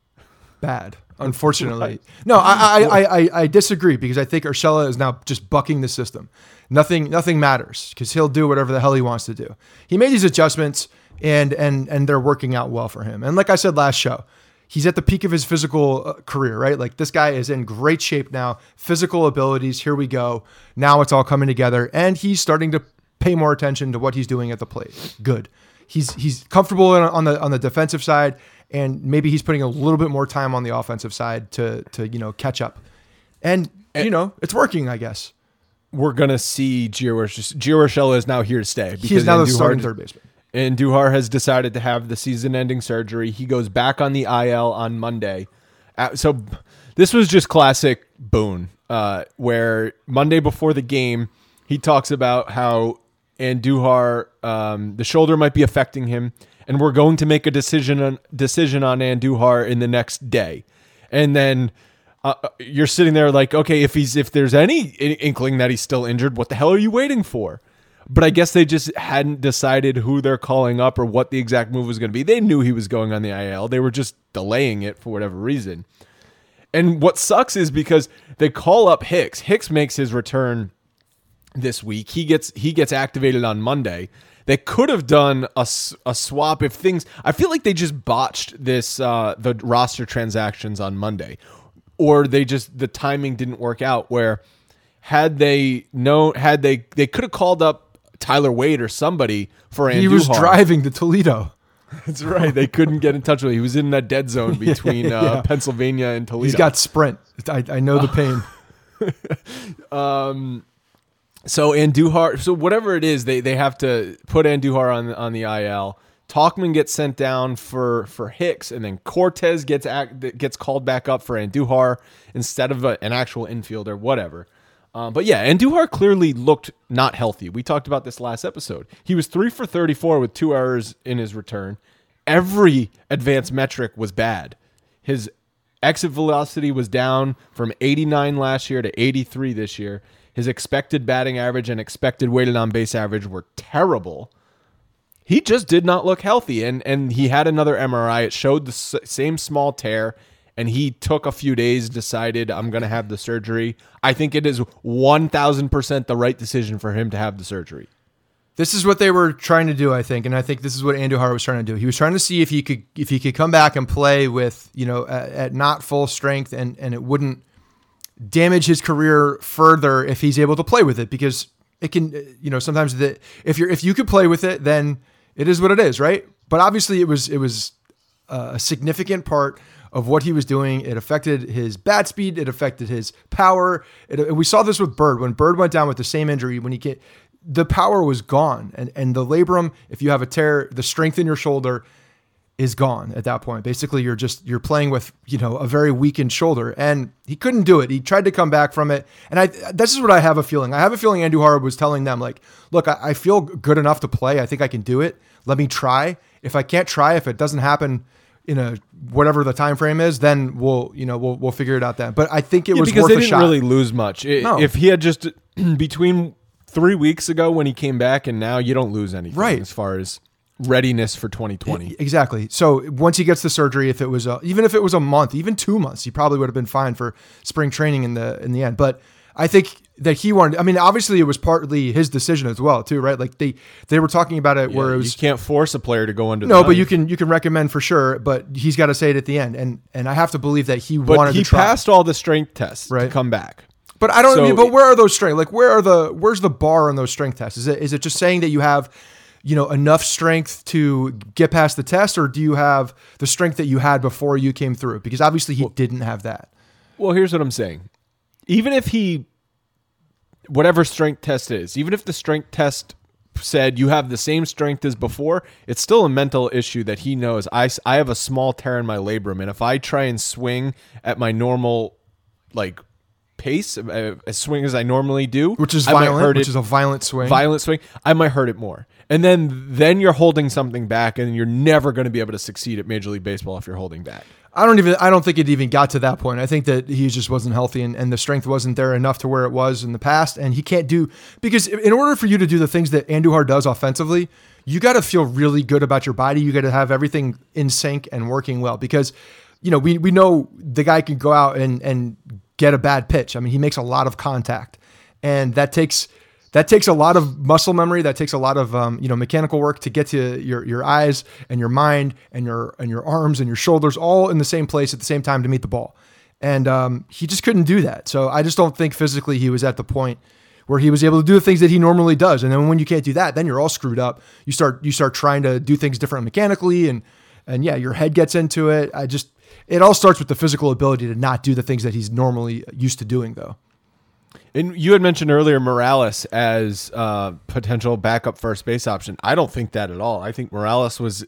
Speaker 1: Bad. Unfortunately. No, I, I, I, I, I disagree because I think Urshela is now just bucking the system. Nothing nothing matters because he'll do whatever the hell he wants to do. He made these adjustments and and and they're working out well for him. And like I said last show, he's at the peak of his physical uh, career, right? Like this guy is in great shape now. Physical abilities, here we go. Now it's all coming together and he's starting to pay more attention to what he's doing at the plate. Good. He's he's comfortable in, on the on the defensive side, and maybe he's putting a little bit more time on the offensive side to to you know catch up. And, and you know it's working, I guess.
Speaker 2: We're gonna see Gio Urshela. Gio Urshela is now here to stay.
Speaker 1: He is now the
Speaker 2: Andujar-
Speaker 1: starting third baseman.
Speaker 2: And Duhar has decided to have the season-ending surgery. He goes back on the I L on Monday. Uh, so this was just classic Boone, uh, where Monday before the game, he talks about how Andujar, um, the shoulder might be affecting him, and we're going to make a decision on decision on Andujar in the next day. And then uh, you're sitting there like, okay, if he's if there's any inkling that he's still injured, what the hell are you waiting for? But I guess they just hadn't decided who they're calling up or what the exact move was going to be. They knew he was going on the I L. They were just delaying it for whatever reason. And what sucks is because they call up Hicks. Hicks makes his return this week. He gets he gets activated on Monday. They could have done a, a swap if things. I feel like they just botched this uh, the roster transactions on Monday, or they just the timing didn't work out. Where had they known, had they they could have called up Tyler Wade or somebody for Andujar.
Speaker 1: He was driving to Toledo.
Speaker 2: That's right. They couldn't get in touch with him. He was in that dead zone between uh, yeah. Pennsylvania and Toledo.
Speaker 1: He's got Sprint. I, I know the pain.
Speaker 2: um, so Andujar, so whatever it is, they they have to put Andujar on on the I L. Talkman gets sent down for for Hicks, and then Cortez gets act, gets called back up for Andujar instead of a, an actual infielder. Whatever. Um, but yeah, Andujar clearly looked not healthy. We talked about this last episode. He was three for thirty-four with two errors in his return. Every advanced metric was bad. His exit velocity was down from eighty-nine last year to eighty-three this year. His expected batting average and expected weighted on base average were terrible. He just did not look healthy, and and he had another M R I. It showed the s- same small tear. And he took a few days, decided I'm going to have the surgery. I think it is one thousand percent the right decision for him to have the surgery.
Speaker 1: This is what they were trying to do, I think, and I think this is what Andujar was trying to do. He was trying to see if he could if he could come back and play with, you know, at, at not full strength, and and it wouldn't damage his career further if he's able to play with it, because it can, you know, sometimes the if you're if you could play with it, then it is what it is, right? But obviously, it was it was a significant part of what he was doing. It affected his bat speed. It affected his power. It, and we saw this with Bird. When Bird went down with the same injury, when he came, the power was gone. And and the labrum, if you have a tear, the strength in your shoulder is gone at that point. Basically, you're just, you're playing with, you know, a very weakened shoulder. And he couldn't do it. He tried to come back from it. And I, this is what I have a feeling. I have a feeling Andujar was telling them, like, look, I, I feel good enough to play. I think I can do it. Let me try. If I can't try, if it doesn't happen in a whatever the time frame is, then we'll you know we'll we'll figure it out then. But I think it yeah, was
Speaker 2: because
Speaker 1: worth
Speaker 2: they
Speaker 1: a
Speaker 2: didn't
Speaker 1: shot.
Speaker 2: really lose much. It,
Speaker 1: no.
Speaker 2: If he had just between three weeks ago when he came back and now, you don't lose anything,
Speaker 1: right,
Speaker 2: as far as readiness for twenty twenty.
Speaker 1: Exactly. So once he gets the surgery, if it was a, even if it was a month, even two months, he probably would have been fine for spring training in the in the end. But I think that he wanted, I mean, obviously it was partly his decision as well, too, right? Like they, they were talking about it
Speaker 2: yeah,
Speaker 1: where it was,
Speaker 2: you can't force a player to go under
Speaker 1: no,
Speaker 2: the
Speaker 1: but
Speaker 2: knife.
Speaker 1: you can, you can recommend for sure, but he's got to say it at the end. And, and I have to believe that he
Speaker 2: but
Speaker 1: wanted
Speaker 2: he
Speaker 1: to try.
Speaker 2: passed all the strength tests
Speaker 1: right.
Speaker 2: to come back.
Speaker 1: But I don't,
Speaker 2: So
Speaker 1: mean, but
Speaker 2: it,
Speaker 1: where are those strength? Like, where are the, where's the bar on those strength tests? Is it, is it just saying that you have, you know, enough strength to get past the test, or do you have the strength that you had before you came through? Because obviously he well, didn't have that.
Speaker 2: Well, here's what I'm saying. Even if he, whatever strength test is, even if the strength test said you have the same strength as before, it's still a mental issue that he knows. I, I have a small tear in my labrum, and if I try and swing at my normal, like, pace, uh, as swing as I normally do,
Speaker 1: which is
Speaker 2: I might
Speaker 1: violent,
Speaker 2: hurt
Speaker 1: which
Speaker 2: it,
Speaker 1: is a violent swing,
Speaker 2: violent swing, I might hurt it more. And then, then you're holding something back, and you're never going to be able to succeed at Major League Baseball if you're holding back.
Speaker 1: I don't even, I don't think it even got to that point. I think that he just wasn't healthy, and, and the strength wasn't there enough to where it was in the past. And he can't do, because in order for you to do the things that Andujar does offensively, you got to feel really good about your body. You got to have everything in sync and working well, because, you know, we, we know the guy can go out and, and get a bad pitch. I mean, he makes a lot of contact, and that takes, That takes a lot of muscle memory. That takes a lot of um, you know mechanical work to get to your your eyes and your mind and your and your arms and your shoulders all in the same place at the same time to meet the ball. And um, he just couldn't do that. So I just don't think physically he was at the point where he was able to do the things that he normally does. And then when you can't do that, then you're all screwed up. You start you start trying to do things different mechanically, and and yeah, your head gets into it. I just it all starts with the physical ability to not do the things that he's normally used to doing, though.
Speaker 2: And you had mentioned earlier Morales as a potential backup first base option. I don't think that at all. I think Morales was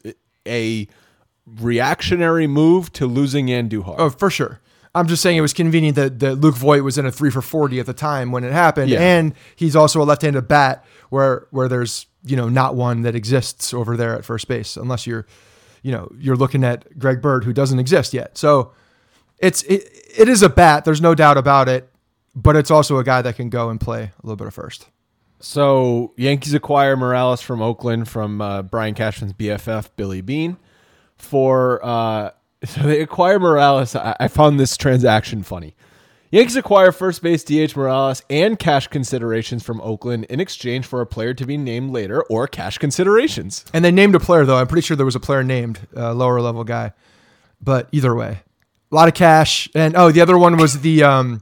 Speaker 2: a reactionary move to losing Andujar.
Speaker 1: Oh, for sure. I'm just saying it was convenient that, that Luke Voit was in a three for forty at the time when it happened.
Speaker 2: Yeah.
Speaker 1: And he's also a left-handed bat where where there's, you know, not one that exists over there at first base, unless you're, you know, you're looking at Greg Bird, who doesn't exist yet. So it's it, it is a bat. There's no doubt about it. But it's also a guy that can go and play a little bit of first.
Speaker 2: So Yankees acquire Morales from Oakland from uh, Brian Cashman's B F F, Billy Beane. For uh, so they acquire Morales. I, I found this transaction funny. Yankees acquire first base D H Morales and cash considerations from Oakland in exchange for a player to be named later or cash considerations.
Speaker 1: And they named a player, though. I'm pretty sure there was a player named, uh, lower level guy. But either way, a lot of cash. And oh, the other one was the... Um,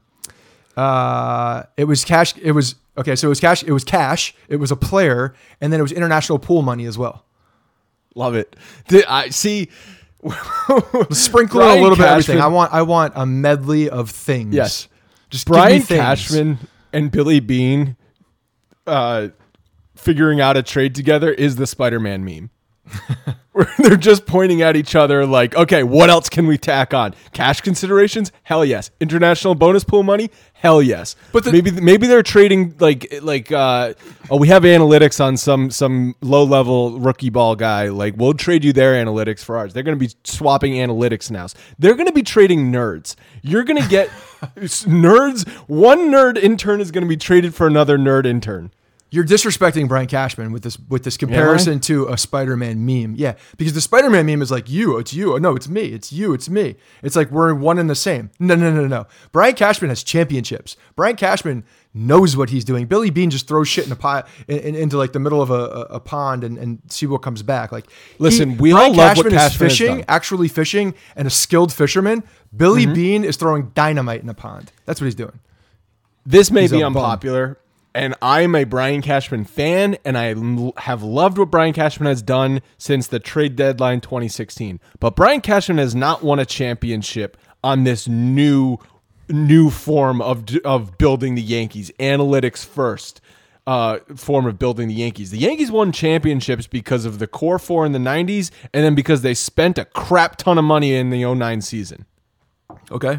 Speaker 1: Uh, it was cash. It was okay. So it was cash. It was cash. It was a player, and then it was international pool money as well.
Speaker 2: Love it. Did I see?
Speaker 1: Sprinkle in a little bit of everything. I want. I want a medley of things.
Speaker 2: Yes.
Speaker 1: Just
Speaker 2: Brian
Speaker 1: give me things.
Speaker 2: Cashman and Billy Beane, uh, figuring out a trade together is the Spider-Man meme. Where they're just pointing at each other like, okay, what else can we tack on? Cash considerations? Hell yes. International bonus pool money? Hell yes. But the, maybe maybe they're trading like like uh, oh, we have analytics on some some low level rookie ball guy. Like we'll trade you their analytics for ours. They're going to be swapping analytics now. They're going to be trading nerds. You're going to get nerds. One nerd intern is going to be traded for another nerd intern.
Speaker 1: You're disrespecting Brian Cashman with this with this comparison to a Spider-Man meme. Yeah, because the Spider-Man meme is like, you, it's you. No, it's me. It's you, it's me. It's like we're one and the same. No, no, no, no. Brian Cashman has championships. Brian Cashman knows what he's doing. Billy Beane just throws shit in a pot in, in, into like the middle of a, a, a pond and, and see what comes back. Like,
Speaker 2: listen,
Speaker 1: he,
Speaker 2: we
Speaker 1: Brian
Speaker 2: all love
Speaker 1: Cashman
Speaker 2: what Cashman
Speaker 1: is fishing,
Speaker 2: has done.
Speaker 1: actually fishing, and a skilled fisherman. Billy
Speaker 2: Mm-hmm.
Speaker 1: Beane is throwing dynamite in a pond. That's what he's doing.
Speaker 2: This may
Speaker 1: He's
Speaker 2: be
Speaker 1: a bum.
Speaker 2: unpopular. And I'm a Brian Cashman fan, and I l- have loved what Brian Cashman has done since the trade deadline twenty sixteen. But Brian Cashman has not won a championship on this new new form of of building the Yankees, analytics first uh, form of building the Yankees. The Yankees won championships because of the core four in the nineties, and then because they spent a crap ton of money in the oh nine season.
Speaker 1: Okay.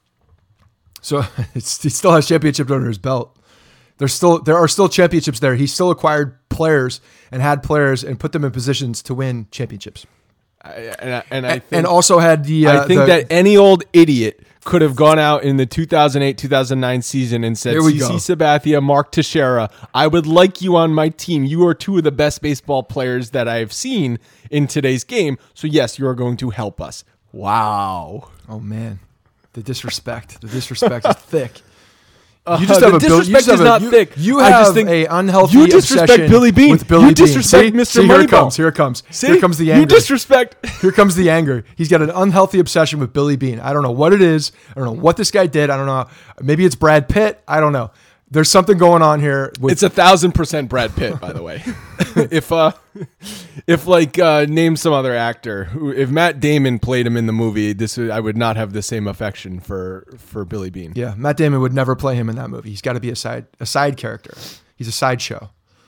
Speaker 1: So it's, he still has championships under his belt. There's still there are still championships there. He still acquired players and had players and put them in positions to win championships.
Speaker 2: I, and, I, and I think,
Speaker 1: and also had the. Uh,
Speaker 2: I think
Speaker 1: the,
Speaker 2: that any old idiot could have gone out in the two thousand eight two thousand nine season and said,
Speaker 1: Here we
Speaker 2: C C
Speaker 1: go.
Speaker 2: Sabathia, Mark Teixeira, I would like you on my team. You are two of the best baseball players that I have seen in today's game. So yes, you are going to help us. Wow.
Speaker 1: Oh man, the disrespect. The disrespect is thick.
Speaker 2: Uh,
Speaker 1: You just
Speaker 2: the
Speaker 1: have a Bill- you
Speaker 2: disrespect
Speaker 1: just have
Speaker 2: is
Speaker 1: a-
Speaker 2: not
Speaker 1: you-
Speaker 2: thick.
Speaker 1: You
Speaker 2: I
Speaker 1: have
Speaker 2: just think
Speaker 1: a unhealthy
Speaker 2: you disrespect
Speaker 1: obsession
Speaker 2: Billy Beane.
Speaker 1: with Billy
Speaker 2: You
Speaker 1: Beane.
Speaker 2: disrespect
Speaker 1: See?
Speaker 2: Mister
Speaker 1: See, here it
Speaker 2: Moneyball.
Speaker 1: comes. Here it comes.
Speaker 2: See?
Speaker 1: Here comes the
Speaker 2: You
Speaker 1: anger.
Speaker 2: disrespect.
Speaker 1: Here comes the anger. He's got an unhealthy obsession with Billy Beane. I don't know what it is. I don't know what this guy did. I don't know. Maybe it's Brad Pitt. I don't know. There's something going on here. With
Speaker 2: It's a thousand percent Brad Pitt, by the way. if uh, if like uh, name some other actor who, if Matt Damon played him in the movie, this would, I would not have the same affection for for Billy Beane.
Speaker 1: yeah, Matt Damon would never play him in that movie. He's got to be a side a side character. He's a sideshow.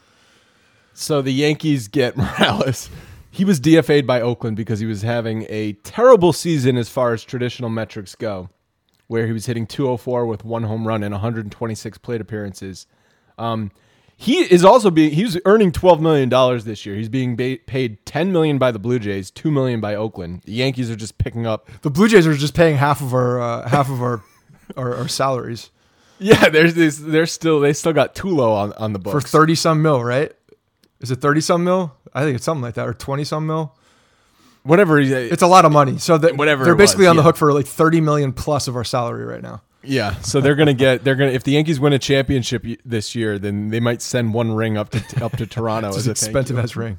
Speaker 2: So the Yankees get Morales. He was D F A'd by Oakland because he was having a terrible season as far as traditional metrics go, where he was hitting two oh four with one home run and one hundred twenty-six plate appearances. Um, he is also being he was earning twelve million dollars this year. He's being ba- paid ten million dollars by the Blue Jays, two million dollars by Oakland. The Yankees are just picking up.
Speaker 1: The Blue Jays are just paying half of our uh, half of our, our our salaries
Speaker 2: Yeah, there's this. They're still they still got Tulo on on the books
Speaker 1: for thirty some mil, right? Is it thirty some mil? I think it's something like that, or twenty some mil.
Speaker 2: Whatever. He,
Speaker 1: It's a lot of money. So that
Speaker 2: Whatever
Speaker 1: they're
Speaker 2: it
Speaker 1: basically
Speaker 2: was,
Speaker 1: on the
Speaker 2: yeah.
Speaker 1: hook for like thirty million plus of our salary right now.
Speaker 2: Yeah, so they're gonna get they're gonna if the Yankees win a championship y- this year, then they might send one ring up to up to Toronto
Speaker 1: It's
Speaker 2: as
Speaker 1: an
Speaker 2: a thank
Speaker 1: expensive
Speaker 2: you.
Speaker 1: ass ring.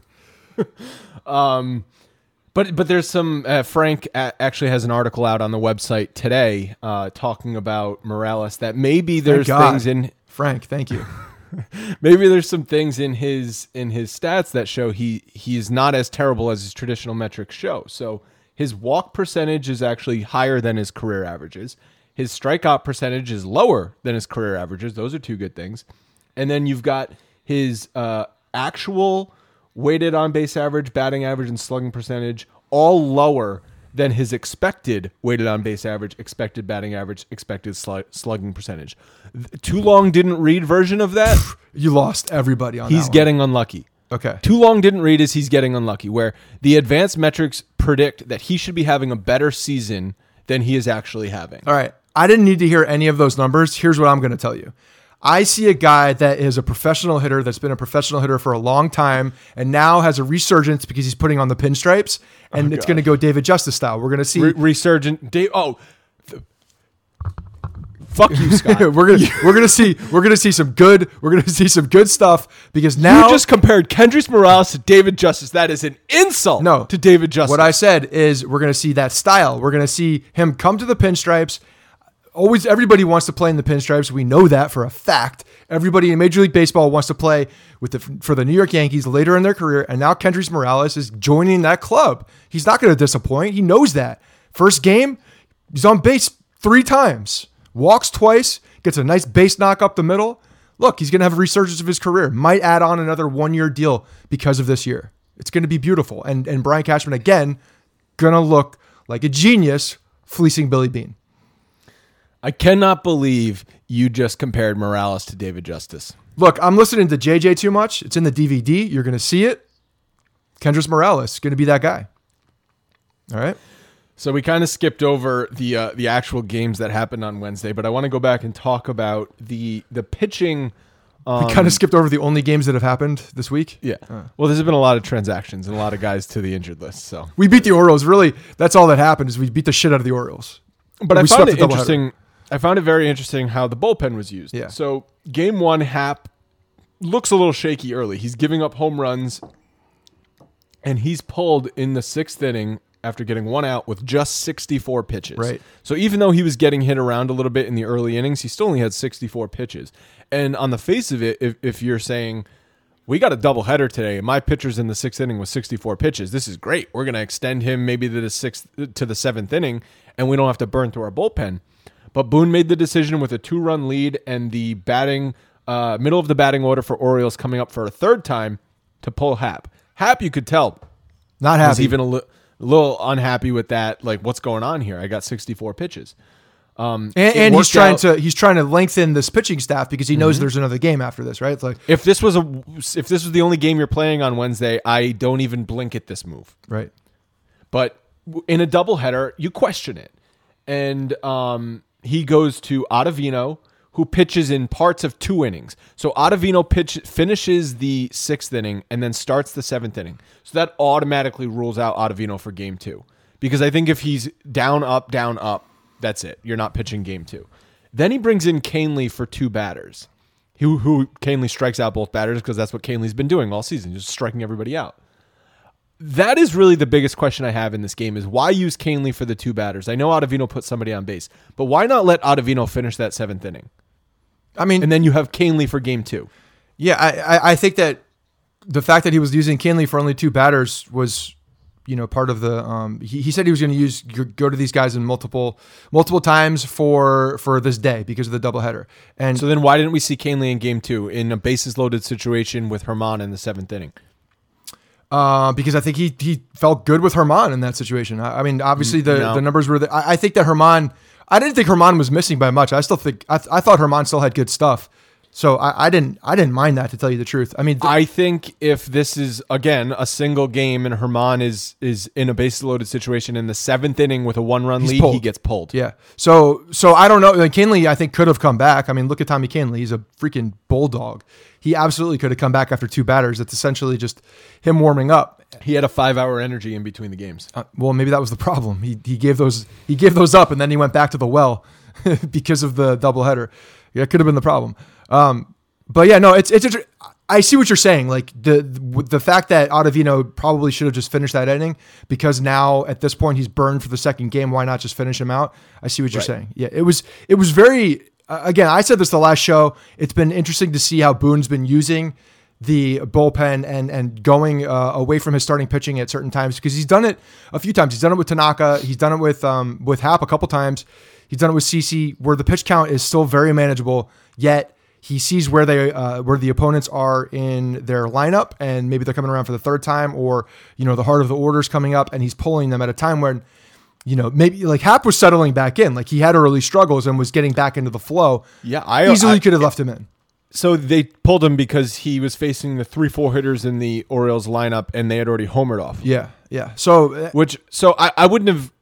Speaker 2: Um, but but there's some uh, Frank a- actually has an article out on the website today uh, talking about Morales that maybe there's
Speaker 1: God.
Speaker 2: things in
Speaker 1: Frank, thank you.
Speaker 2: maybe there's some things in his in his stats that show he he's not as terrible as his traditional metrics show. So his walk percentage is actually higher than his career averages. His strikeout percentage is lower than his career averages. Those are two good things. And then you've got his uh, actual weighted on base average, batting average, and slugging percentage all lower than his expected weighted on base average, expected batting average, expected slug- slugging percentage. Th- Too long didn't read version of that.
Speaker 1: You lost everybody on
Speaker 2: He's
Speaker 1: that one.
Speaker 2: getting unlucky.
Speaker 1: Okay.
Speaker 2: Too long didn't read is he's getting unlucky, where the advanced metrics predict that he should be having a better season than he is actually having.
Speaker 1: All right. I didn't need to hear any of those numbers. Here's what I'm going to tell you. I see a guy that is a professional hitter that's been a professional hitter for a long time and now has a resurgence because he's putting on the pinstripes, and oh, it's going to go David Justice style. We're going to see
Speaker 2: Re- resurgent. Dave, oh, th- fuck you, Scott.
Speaker 1: we're gonna we're gonna see we're gonna see some good we're gonna see some good stuff because now
Speaker 2: you just compared Kendrys Morales to David Justice. That is an insult.
Speaker 1: No,
Speaker 2: to David Justice.
Speaker 1: What I said is we're gonna see that style. We're gonna see him come to the pinstripes. Always, everybody wants to play in the pinstripes. We know that for a fact. Everybody in Major League Baseball wants to play with the for the New York Yankees later in their career, and now Kendrys Morales is joining that club. He's not going to disappoint. He knows that. First game, he's on base three times, walks twice, gets a nice base knock up the middle. Look, he's going to have a resurgence of his career. Might add on another one-year deal because of this year. It's going to be beautiful. And and Brian Cashman, again, going to look like a genius fleecing Billy Beane.
Speaker 2: I cannot believe you just compared Morales to David Justice.
Speaker 1: Look, I'm listening to J J too much. It's in the D V D. You're going to see it. Kendrys Morales is going to be that guy. All right.
Speaker 2: So we kind of skipped over the uh, the actual games that happened on Wednesday, but I want to go back and talk about the the pitching. Um,
Speaker 1: we kind of skipped over the only games that have happened this week.
Speaker 2: Yeah. Uh. Well, there's been a lot of transactions and a lot of guys to the injured list. So
Speaker 1: we beat the Orioles. Really, that's all that happened is we beat the shit out of the Orioles.
Speaker 2: But I found it interesting. I found it very interesting how the bullpen was used.
Speaker 1: Yeah.
Speaker 2: So game one, Hap looks a little shaky early. He's giving up home runs, and he's pulled in the sixth inning after getting one out with just sixty-four pitches.
Speaker 1: Right.
Speaker 2: So even though he was getting hit around a little bit in the early innings, he still only had sixty-four pitches. And on the face of it, if, if you're saying, we got a doubleheader today, and my pitcher's in the sixth inning with sixty-four pitches, this is great. We're going to extend him maybe to the sixth to the seventh inning, and we don't have to burn through our bullpen. But Boone made the decision with a two-run lead and the batting uh, middle of the batting order for Orioles coming up for a third time to pull Hap. Hap, you could tell,
Speaker 1: not happy.
Speaker 2: Was even a, li- a little unhappy with that. Like, what's going on here? I got sixty-four pitches, um,
Speaker 1: and, and he's trying out. to he's trying to lengthen this pitching staff because he knows mm-hmm. there's another game after this, right? It's like
Speaker 2: if this was a if this was the only game you're playing on Wednesday, I don't even blink at this move,
Speaker 1: right?
Speaker 2: But in a doubleheader, you question it, and um. He goes to Ottavino, who pitches in parts of two innings. So Ottavino pitch, finishes the sixth inning and then starts the seventh inning. So that automatically rules out Ottavino for game two. Because I think if he's down, up, down, up, that's it. You're not pitching game two. Then he brings in Canely for two batters. Who, who Canely strikes out both batters because that's what Canely's been doing all season, just striking everybody out. That is really the biggest question I have in this game is why use Canely for the two batters? I know Ottavino put somebody on base, but why not let Ottavino finish that seventh inning?
Speaker 1: I mean,
Speaker 2: and then you have Canely for game two.
Speaker 1: Yeah, I, I, I think that the fact that he was using Canely for only two batters was, you know, part of the. Um, he, he said he was going to use go to these guys in multiple multiple times for for this day because of the doubleheader. And
Speaker 2: so then why didn't we see Canely in game two in a bases loaded situation with Herman in the seventh inning?
Speaker 1: Uh, because I think he he felt good with Herman in that situation. I, I mean, obviously the, no. the numbers were. The, I, I think that Herman. I didn't think Herman was missing by much. I still think I, I thought Herman still had good stuff. So I, I didn't I didn't mind that, to tell you the truth. I mean, th-
Speaker 2: I think if this is again a single game and Herman is is in a bases loaded situation in the seventh inning with a one run lead, pulled. He gets pulled.
Speaker 1: Yeah. So so I don't know. Like, Canely, I think could have come back. I mean, look at Tommy Canely. He's a freaking bulldog. He absolutely could have come back after two batters. It's essentially just him warming up.
Speaker 2: He had a five hour energy in between the games.
Speaker 1: Uh, well, maybe that was the problem. He he gave those he gave those up and then he went back to the well because of the doubleheader. Yeah, it could have been the problem. Um, but yeah, no, it's it's. it's I see what you're saying. Like the the fact that Ottavino probably should have just finished that inning because now at this point he's burned for the second game. Why not just finish him out? I see what you're right. saying. Yeah, it was it was very. Uh, again, I said this the last show. It's been interesting to see how Boone's been using the bullpen and and going uh, away from his starting pitching at certain times because he's done it a few times. He's done it with Tanaka. He's done it with um, with Hap a couple times. He's done it with CeCe, where the pitch count is still very manageable. Yet he sees where they uh, where the opponents are in their lineup, and maybe they're coming around for the third time, or you know the heart of the order is coming up, and he's pulling them at a time when. You know, maybe like Hap was settling back in, like he had early struggles and was getting back into the flow.
Speaker 2: Yeah, I
Speaker 1: easily
Speaker 2: I,
Speaker 1: could have left him in.
Speaker 2: So they pulled him because he was facing the three, four hitters in the Orioles lineup, and they had already homered off.
Speaker 1: Yeah, yeah. So
Speaker 2: which, so I, I wouldn't have.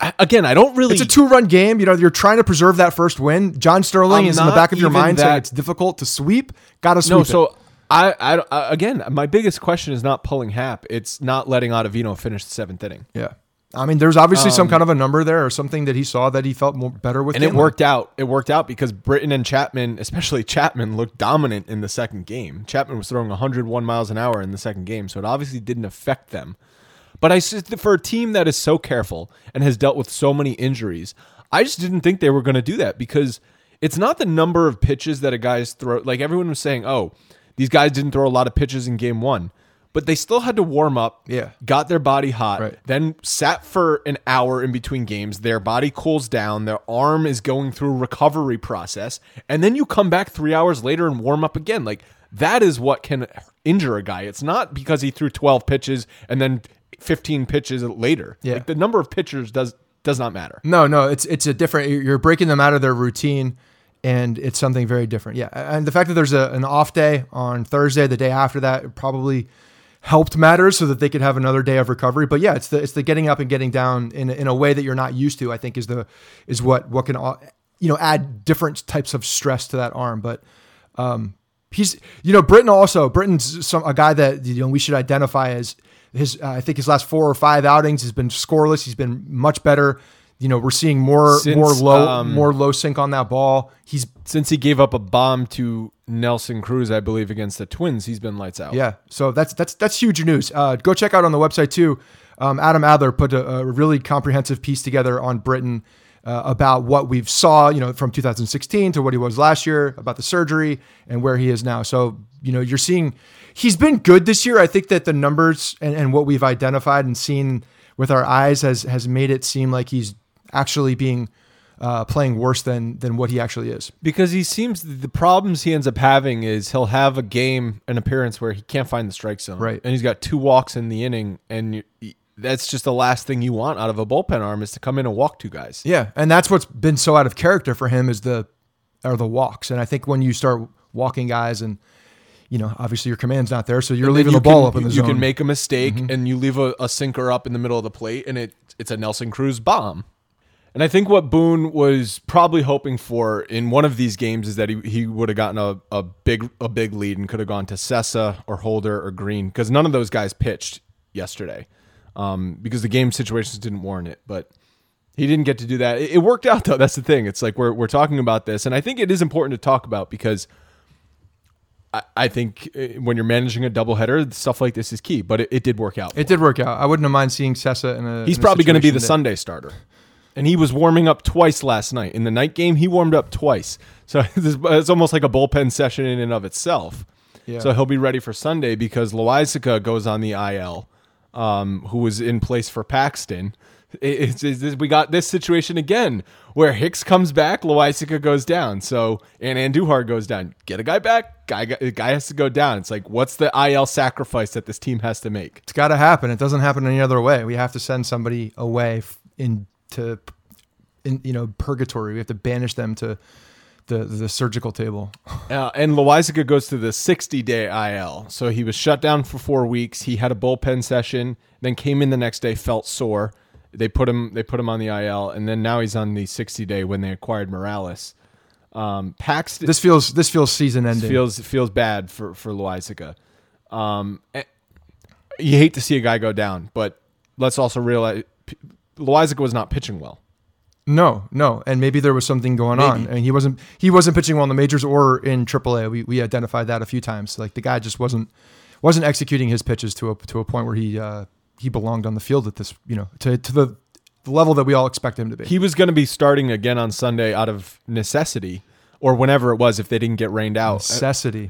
Speaker 2: I, again, I don't really.
Speaker 1: It's a two-run game. You know, you're trying to preserve that first win. John Sterling
Speaker 2: I'm
Speaker 1: is in the back of your
Speaker 2: even
Speaker 1: mind
Speaker 2: that-
Speaker 1: saying it's difficult to sweep. Got to sweep
Speaker 2: No,
Speaker 1: it.
Speaker 2: so I, I, I- again, my biggest question is not pulling Hap. It's not letting Ottavino finish the seventh inning.
Speaker 1: Yeah. I mean, there's obviously some kind of a number there or something that he saw that he felt more better with.
Speaker 2: And it
Speaker 1: Gatling.
Speaker 2: worked out. It worked out because Britton and Chapman, especially Chapman, looked dominant in the second game. Chapman was throwing one hundred one miles an hour in the second game, so it obviously didn't affect them. But I s- for a team that is so careful and has dealt with so many injuries, I just didn't think they were going to do that because it's not the number of pitches that a guy's throw. Like everyone was saying, oh, these guys didn't throw a lot of pitches in game one. But they still had to warm up,
Speaker 1: Yeah.
Speaker 2: got their body hot,
Speaker 1: Right.
Speaker 2: then sat for an hour in between games. Their body cools down. Their arm is going through a recovery process. And then you come back three hours later and warm up again. Like, that is what can injure a guy. It's not because he threw twelve pitches and then fifteen pitches later.
Speaker 1: Yeah.
Speaker 2: Like, the number of pitchers does does not matter.
Speaker 1: No, no, it's it's a different. You're breaking them out of their routine, and it's something very different. Yeah, and the fact that there's a, an off day on Thursday, the day after that, it probably helped matters so that they could have another day of recovery. But yeah, it's the it's the getting up and getting down in in a way that you're not used to. I think is the is what what can you know add different types of stress to that arm. But um, he's you know Britton also Britton's some a guy that you know we should identify as his. Uh, I think his last four or five outings has been scoreless. He's been much better. You know, we're seeing more
Speaker 2: Since,
Speaker 1: more low
Speaker 2: um,
Speaker 1: more low sync on that ball. He's
Speaker 2: Since he gave up a bomb to Nelson Cruz, I believe, against the Twins, he's been lights out.
Speaker 1: yeah. So that's that's that's huge news. Uh, go check out on the website too. Um, Adam Adler put a, a really comprehensive piece together on Britton uh, about what we've saw, you know, from two thousand sixteen to what he was last year, about the surgery and where he is now. So you know, you're seeing he's been good this year. I think that the numbers and, and what we've identified and seen with our eyes has has made it seem like he's actually being uh, playing worse than than what he actually is.
Speaker 2: Because he seems the problems he ends up having is he'll have a game, an appearance where he can't find the strike zone,
Speaker 1: Right.
Speaker 2: And he's got two walks in the inning, and you, that's just the last thing you want out of a bullpen arm is to come in and walk two guys.
Speaker 1: Yeah, and that's what's been so out of character for him is the are the walks. And I think when you start walking guys, and you know, obviously your command's not there, so you're
Speaker 2: And then
Speaker 1: leaving
Speaker 2: you
Speaker 1: the ball
Speaker 2: can-
Speaker 1: up in the
Speaker 2: you
Speaker 1: zone.
Speaker 2: can make a mistake, and you leave a, a sinker up in the middle of the plate, and it it's a Nelson Cruz bomb. And I think what Boone was probably hoping for in one of these games is that he, he would have gotten a, a big a big lead and could have gone to Sessa or Holder or Green, because none of those guys pitched yesterday um, because the game situations didn't warrant it. But he didn't get to do that. It, it worked out, though. That's the thing. It's like we're we're talking about this, and I think it is important to talk about because I, I think uh, when you're managing a doubleheader, stuff like this is key. But it, it did work out.
Speaker 1: It did work out. I wouldn't have mind seeing Sessa in a.
Speaker 2: He's
Speaker 1: in a
Speaker 2: probably going to be the
Speaker 1: situation
Speaker 2: Sunday starter. And he was warming up twice last night. In the night game, he warmed up twice. So it's almost like a bullpen session in and of itself.
Speaker 1: Yeah.
Speaker 2: So he'll be ready for Sunday because Loizica goes on the I L, um, who was in place for Paxton. It's, it's, it's, we got this situation again where Hicks comes back, Loizica goes down. So and Andujar goes down. Get a guy back, guy guy has to go down. It's like, what's the I L sacrifice that this team has to make?
Speaker 1: It's got to happen. It doesn't happen any other way. We have to send somebody away f- in to, in you know, purgatory. We have to banish them to the the surgical table.
Speaker 2: Uh, and Loizica goes to the sixty-day I L. So he was shut down for four weeks. He had a bullpen session, then came in the next day, felt sore. They put him they put him on the I L, and then now he's on the sixty-day when they acquired Morales. Um, Paxton
Speaker 1: This feels this feels season ending.
Speaker 2: feels feels bad for for Loizica. Um, eh, you hate to see a guy go down, but let's also realize P- Loizica was not pitching well.
Speaker 1: No, no, and maybe there was something going
Speaker 2: Maybe.
Speaker 1: on. I mean, he wasn't he wasn't pitching well in the majors or in triple A. We we identified that a few times. Like the guy just wasn't wasn't executing his pitches to a to a point where he uh, he belonged on the field at this you know to to the, the level that we all expect him to be.
Speaker 2: He was going to be starting again on Sunday out of necessity, or whenever it was if they didn't get rained out.
Speaker 1: Necessity.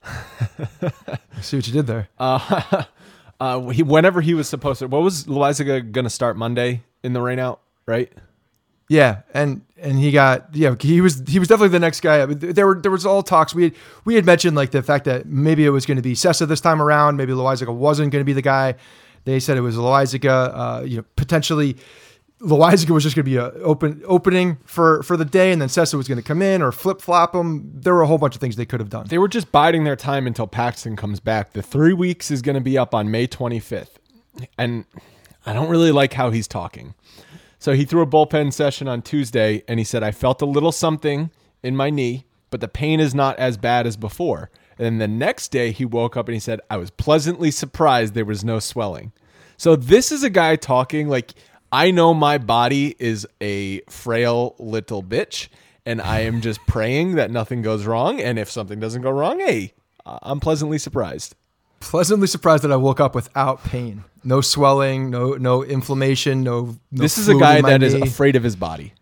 Speaker 1: I see what you did there.
Speaker 2: Uh, uh, he whenever he was supposed to. What was Loizica going to start Monday in the rainout? Right.
Speaker 1: Yeah, and and he got yeah he was he was definitely the next guy. I mean, there were there was all talks. We had we had mentioned like the fact that maybe it was going to be Sessa this time around. Maybe Loizica wasn't going to be the guy. They said it was Loizica. Uh, you know, potentially Loizica was just going to be a open opening for for the day, and then Sessa was going to come in or flip flop him. There were a whole bunch of things they could have done.
Speaker 2: They were just biding their time until Paxton comes back. The three weeks is going to be up on May twenty-fifth, and I don't really like how he's talking. So he threw a bullpen session on Tuesday, and he said, I felt a little something in my knee, but the pain is not as bad as before. And the next day he woke up and he said, I was pleasantly surprised there was no swelling. So this is a guy talking like, I know my body is a frail little bitch, and I am just praying that nothing goes wrong. And if something doesn't go wrong, hey, I'm pleasantly surprised.
Speaker 1: Pleasantly surprised that I woke up without pain. No swelling, no no inflammation, no, no
Speaker 2: This is a
Speaker 1: fluid
Speaker 2: guy
Speaker 1: in my
Speaker 2: that is
Speaker 1: knee.
Speaker 2: afraid of his body.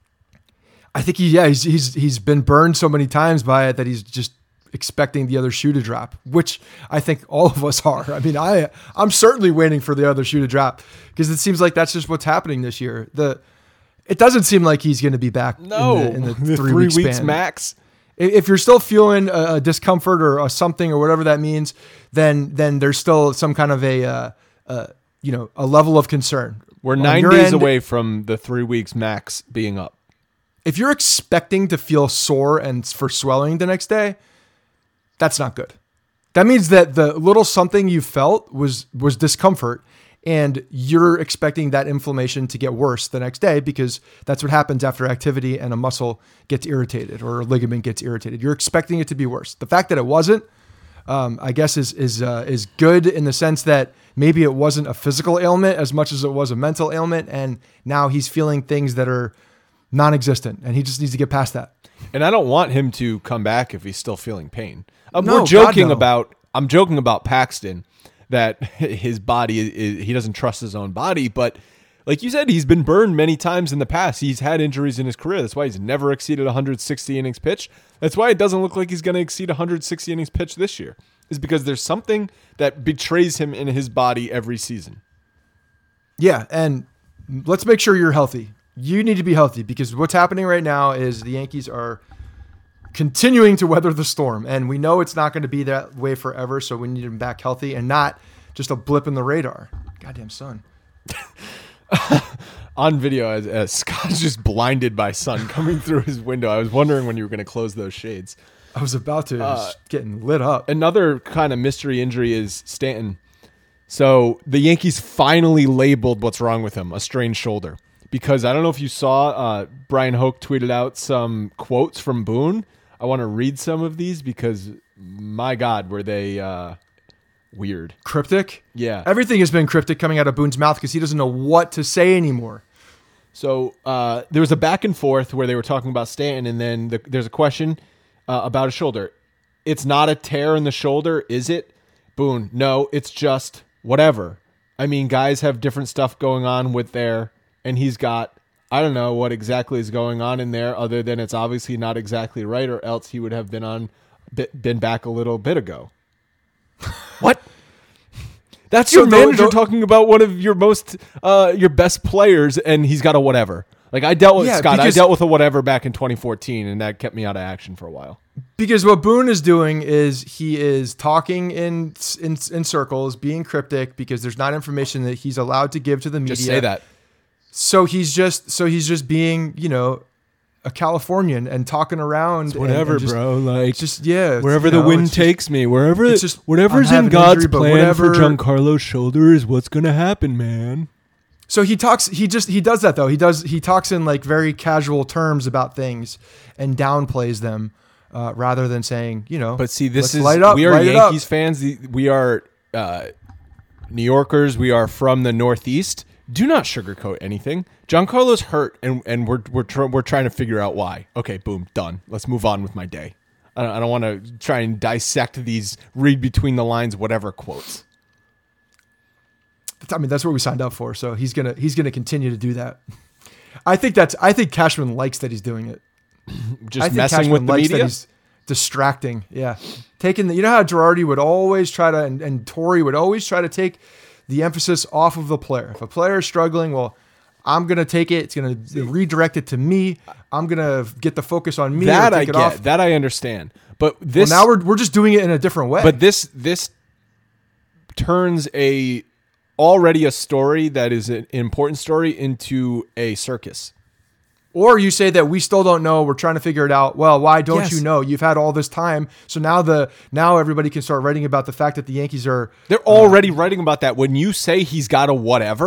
Speaker 1: I think he, yeah, he's, he's he's been burned so many times by it that he's just expecting the other shoe to drop, which I think all of us are. I mean, I I'm certainly waiting for the other shoe to drop because it seems like that's just what's happening this year. The it doesn't seem like he's going to be back.
Speaker 2: No,
Speaker 1: in the, in the,
Speaker 2: the
Speaker 1: three,
Speaker 2: three
Speaker 1: week
Speaker 2: weeks
Speaker 1: span.
Speaker 2: max.
Speaker 1: If you're still feeling a, a discomfort or a something or whatever that means, then then there's still some kind of a uh, uh, you know a level of concern.
Speaker 2: We're
Speaker 1: On
Speaker 2: nine
Speaker 1: your
Speaker 2: days
Speaker 1: end,
Speaker 2: away from the three weeks max being up.
Speaker 1: If you're expecting to feel sore and for swelling the next day, that's not good. That means that the little something you felt was was discomfort, and you're expecting that inflammation to get worse the next day because that's what happens after activity and a muscle gets irritated or a ligament gets irritated. You're expecting it to be worse. The fact that it wasn't, um, I guess, is is uh, is good in the sense that maybe it wasn't a physical ailment as much as it was a mental ailment, and now he's feeling things that are non-existent, and he just needs to get past that.
Speaker 2: And I don't want him to come back if he's still feeling pain. Um,
Speaker 1: No,
Speaker 2: we're
Speaker 1: God,
Speaker 2: joking
Speaker 1: no.
Speaker 2: about. I'm joking about Paxton that his body is, he doesn't trust his own body, but like you said, he's been burned many times in the past. He's had injuries in his career. That's why he's never exceeded one hundred sixty innings pitch. That's why it doesn't look like he's going to exceed one hundred sixty innings pitch this year. Is because there's something that betrays him in his body every season.
Speaker 1: Yeah, and let's make sure you're healthy. You need to be healthy because what's happening right now is the Yankees are continuing to weather the storm, and we know it's not going to be that way forever, so we need him back healthy and not just a blip in the radar. Goddamn sun.
Speaker 2: On video, as, as Scott's just blinded by sun coming through his window. I was wondering when you were going to close those shades.
Speaker 1: I was about to.
Speaker 2: Uh,
Speaker 1: It's getting lit up.
Speaker 2: Another kind of mystery injury is Stanton. So the Yankees finally labeled what's wrong with him, a strained shoulder. Because I don't know if you saw, uh, Brian Hoke tweeted out some quotes from Boone. I want to read some of these because, my God, were they uh, weird.
Speaker 1: Cryptic?
Speaker 2: Yeah.
Speaker 1: Everything has been cryptic coming out of Boone's mouth because he doesn't know what to say anymore.
Speaker 2: So uh, there was a back and forth where they were talking about Stanton, and then the, there's a question uh, about his shoulder. It's not a tear in the shoulder, is it? Boone, no, it's just whatever. I mean, guys have different stuff going on with their... And he's got, I don't know what exactly is going on in there other than it's obviously not exactly right, or else he would have been on, been back a little bit ago. What? That's
Speaker 1: So
Speaker 2: your
Speaker 1: the-
Speaker 2: manager
Speaker 1: the-
Speaker 2: talking about one of your most, uh, your best players, and he's got a whatever. Like I dealt with
Speaker 1: Yeah,
Speaker 2: Scott, I
Speaker 1: because-
Speaker 2: dealt with a whatever back in twenty fourteen, and that kept me out of action for a while.
Speaker 1: Because what Boone is doing is he is talking in in, in circles, being cryptic because there's not information that he's allowed to give to the media.
Speaker 2: Just say that.
Speaker 1: So he's just so he's just being, you know, a Californian and talking around. and-
Speaker 2: Whatever,
Speaker 1: and just,
Speaker 2: bro. Like
Speaker 1: Just yeah,
Speaker 2: wherever
Speaker 1: you
Speaker 2: the
Speaker 1: know,
Speaker 2: wind
Speaker 1: it's just-
Speaker 2: takes me, wherever
Speaker 1: it's just,
Speaker 2: whatever's
Speaker 1: I'm
Speaker 2: in
Speaker 1: having
Speaker 2: God's
Speaker 1: injury, but
Speaker 2: plan for
Speaker 1: whatever-
Speaker 2: Giancarlo's shoulder is what's gonna happen, man.
Speaker 1: So he talks. He just he does that though. He does he talks in like very casual terms about things and downplays them uh, rather than saying, you know.
Speaker 2: But see, this
Speaker 1: let's
Speaker 2: is
Speaker 1: light up,
Speaker 2: we are
Speaker 1: light it
Speaker 2: Yankees
Speaker 1: up.
Speaker 2: fans. The- We are uh, New Yorkers. We are from the Northeast. Do not sugarcoat anything. Giancarlo's hurt, and and we're we're tr- we're trying to figure out why. Okay, boom, done. Let's move on with my day. I don't, I don't want to try and dissect these, read between the lines, whatever quotes.
Speaker 1: I mean, that's what we signed up for. So he's gonna he's gonna continue to do that. I think that's I think Cashman likes that he's doing it.
Speaker 2: Just
Speaker 1: I think
Speaker 2: messing
Speaker 1: Cashman
Speaker 2: with the
Speaker 1: likes
Speaker 2: media.
Speaker 1: that he's distracting. Yeah, taking the, you know how Girardi would always try to and, and Torrey would always try to take the emphasis off of the player. If a player is struggling, well, I'm gonna take it. It's gonna redirect it to me. I'm gonna get the focus on me.
Speaker 2: That
Speaker 1: or
Speaker 2: I
Speaker 1: take it
Speaker 2: get.
Speaker 1: off.
Speaker 2: That I understand. But this
Speaker 1: Well, now we're we're just doing it in a different way.
Speaker 2: But this this turns a already a story that is an important story into a circus.
Speaker 1: Or you say that we still don't know. We're trying to figure it out. Well, why don't
Speaker 2: Yes.
Speaker 1: you know? You've had all this time. So now the now everybody can start writing about the fact that the Yankees are.
Speaker 2: They're already writing about that. When you say he's got a whatever,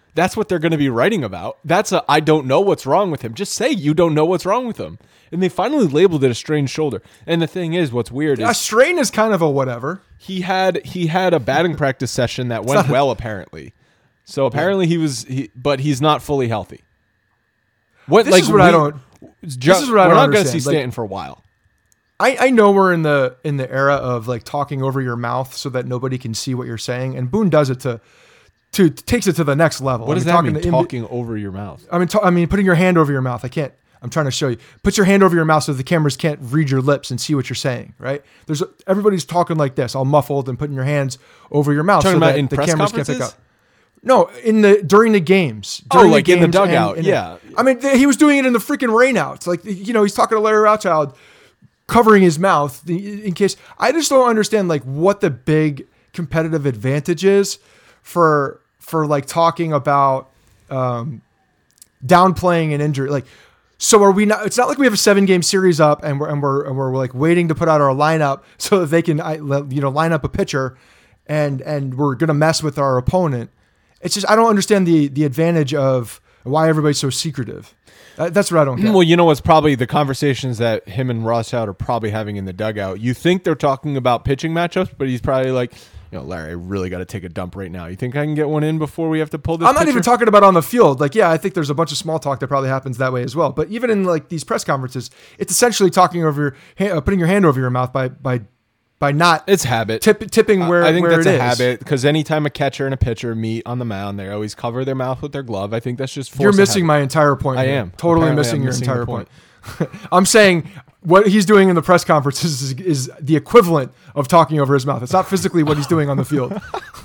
Speaker 2: That's what they're going to be writing about. That's a, I don't know what's wrong with him. Just say you don't know what's wrong with him. And they finally labeled it a strained shoulder. And the thing is, what's weird is
Speaker 1: a strain is kind of a whatever.
Speaker 2: He had he had a batting practice session that went well, apparently. So apparently he was, he, but he's not fully healthy. What
Speaker 1: This
Speaker 2: like
Speaker 1: is what
Speaker 2: we,
Speaker 1: I don't.
Speaker 2: Ju-
Speaker 1: this is what I
Speaker 2: we're
Speaker 1: don't
Speaker 2: not going to see
Speaker 1: understand. Like,
Speaker 2: Stanton for a while.
Speaker 1: I, I know we're in the in the era of like talking over your mouth so that nobody can see what you're saying, and Boone does it to to takes it to the next level.
Speaker 2: What
Speaker 1: I
Speaker 2: does
Speaker 1: mean,
Speaker 2: that
Speaker 1: talking
Speaker 2: mean?
Speaker 1: to-
Speaker 2: Talking over your mouth.
Speaker 1: I mean, ta- I mean, putting your hand over your mouth. I can't. I'm trying to show you. Put your hand over your mouth so the cameras can't read your lips and see what you're saying. Right? There's a, everybody's talking like this, all muffled, and putting your hands over your mouth
Speaker 2: Talking
Speaker 1: so
Speaker 2: about
Speaker 1: that
Speaker 2: in
Speaker 1: the
Speaker 2: press
Speaker 1: cameras can't pick
Speaker 2: conferences?
Speaker 1: up. No, in the during the games.
Speaker 2: Oh,
Speaker 1: During
Speaker 2: like in the
Speaker 1: games
Speaker 2: dugout,
Speaker 1: and- and-
Speaker 2: yeah.
Speaker 1: I mean, th- he was doing it in the freaking rainouts. Like, you know, he's talking to Larry Rothschild, covering his mouth in case. I just don't understand like what the big competitive advantage is for for like talking about um, downplaying an injury. Like, so are we not? It's not like we have a seven game series up and we're and we're and we're like waiting to put out our lineup so that they can I- you know line up a pitcher, and and we're gonna mess with our opponent. It's just I don't understand the the advantage of why everybody's so secretive. That- That's what I don't get.
Speaker 2: Well, you know what's probably the conversations that him and Rothschild are probably having in the dugout. You think they're talking about pitching matchups, but he's probably like, you know, Larry, I really got to take a dump right now. You think I can get one in before we have to pull this?
Speaker 1: I'm not
Speaker 2: pitcher?
Speaker 1: even talking about on the field. Like, yeah, I think there's a bunch of small talk that probably happens that way as well. But even in like these press conferences, it's essentially talking over your hand, uh, putting your hand over your mouth by by by not
Speaker 2: It's habit.
Speaker 1: tip, tipping where
Speaker 2: I think
Speaker 1: where
Speaker 2: that's
Speaker 1: it
Speaker 2: a
Speaker 1: is.
Speaker 2: habit because anytime a catcher and a pitcher meet on the mound, they always cover their mouth with their glove. I think that's just force
Speaker 1: You're
Speaker 2: of
Speaker 1: missing
Speaker 2: habit.
Speaker 1: my entire point.
Speaker 2: I
Speaker 1: here.
Speaker 2: am.
Speaker 1: totally
Speaker 2: Apparently
Speaker 1: missing
Speaker 2: I'm
Speaker 1: your
Speaker 2: missing
Speaker 1: entire
Speaker 2: the
Speaker 1: point. I'm saying what he's doing in the press conferences is, is the equivalent of talking over his mouth. It's not physically what he's doing on the field.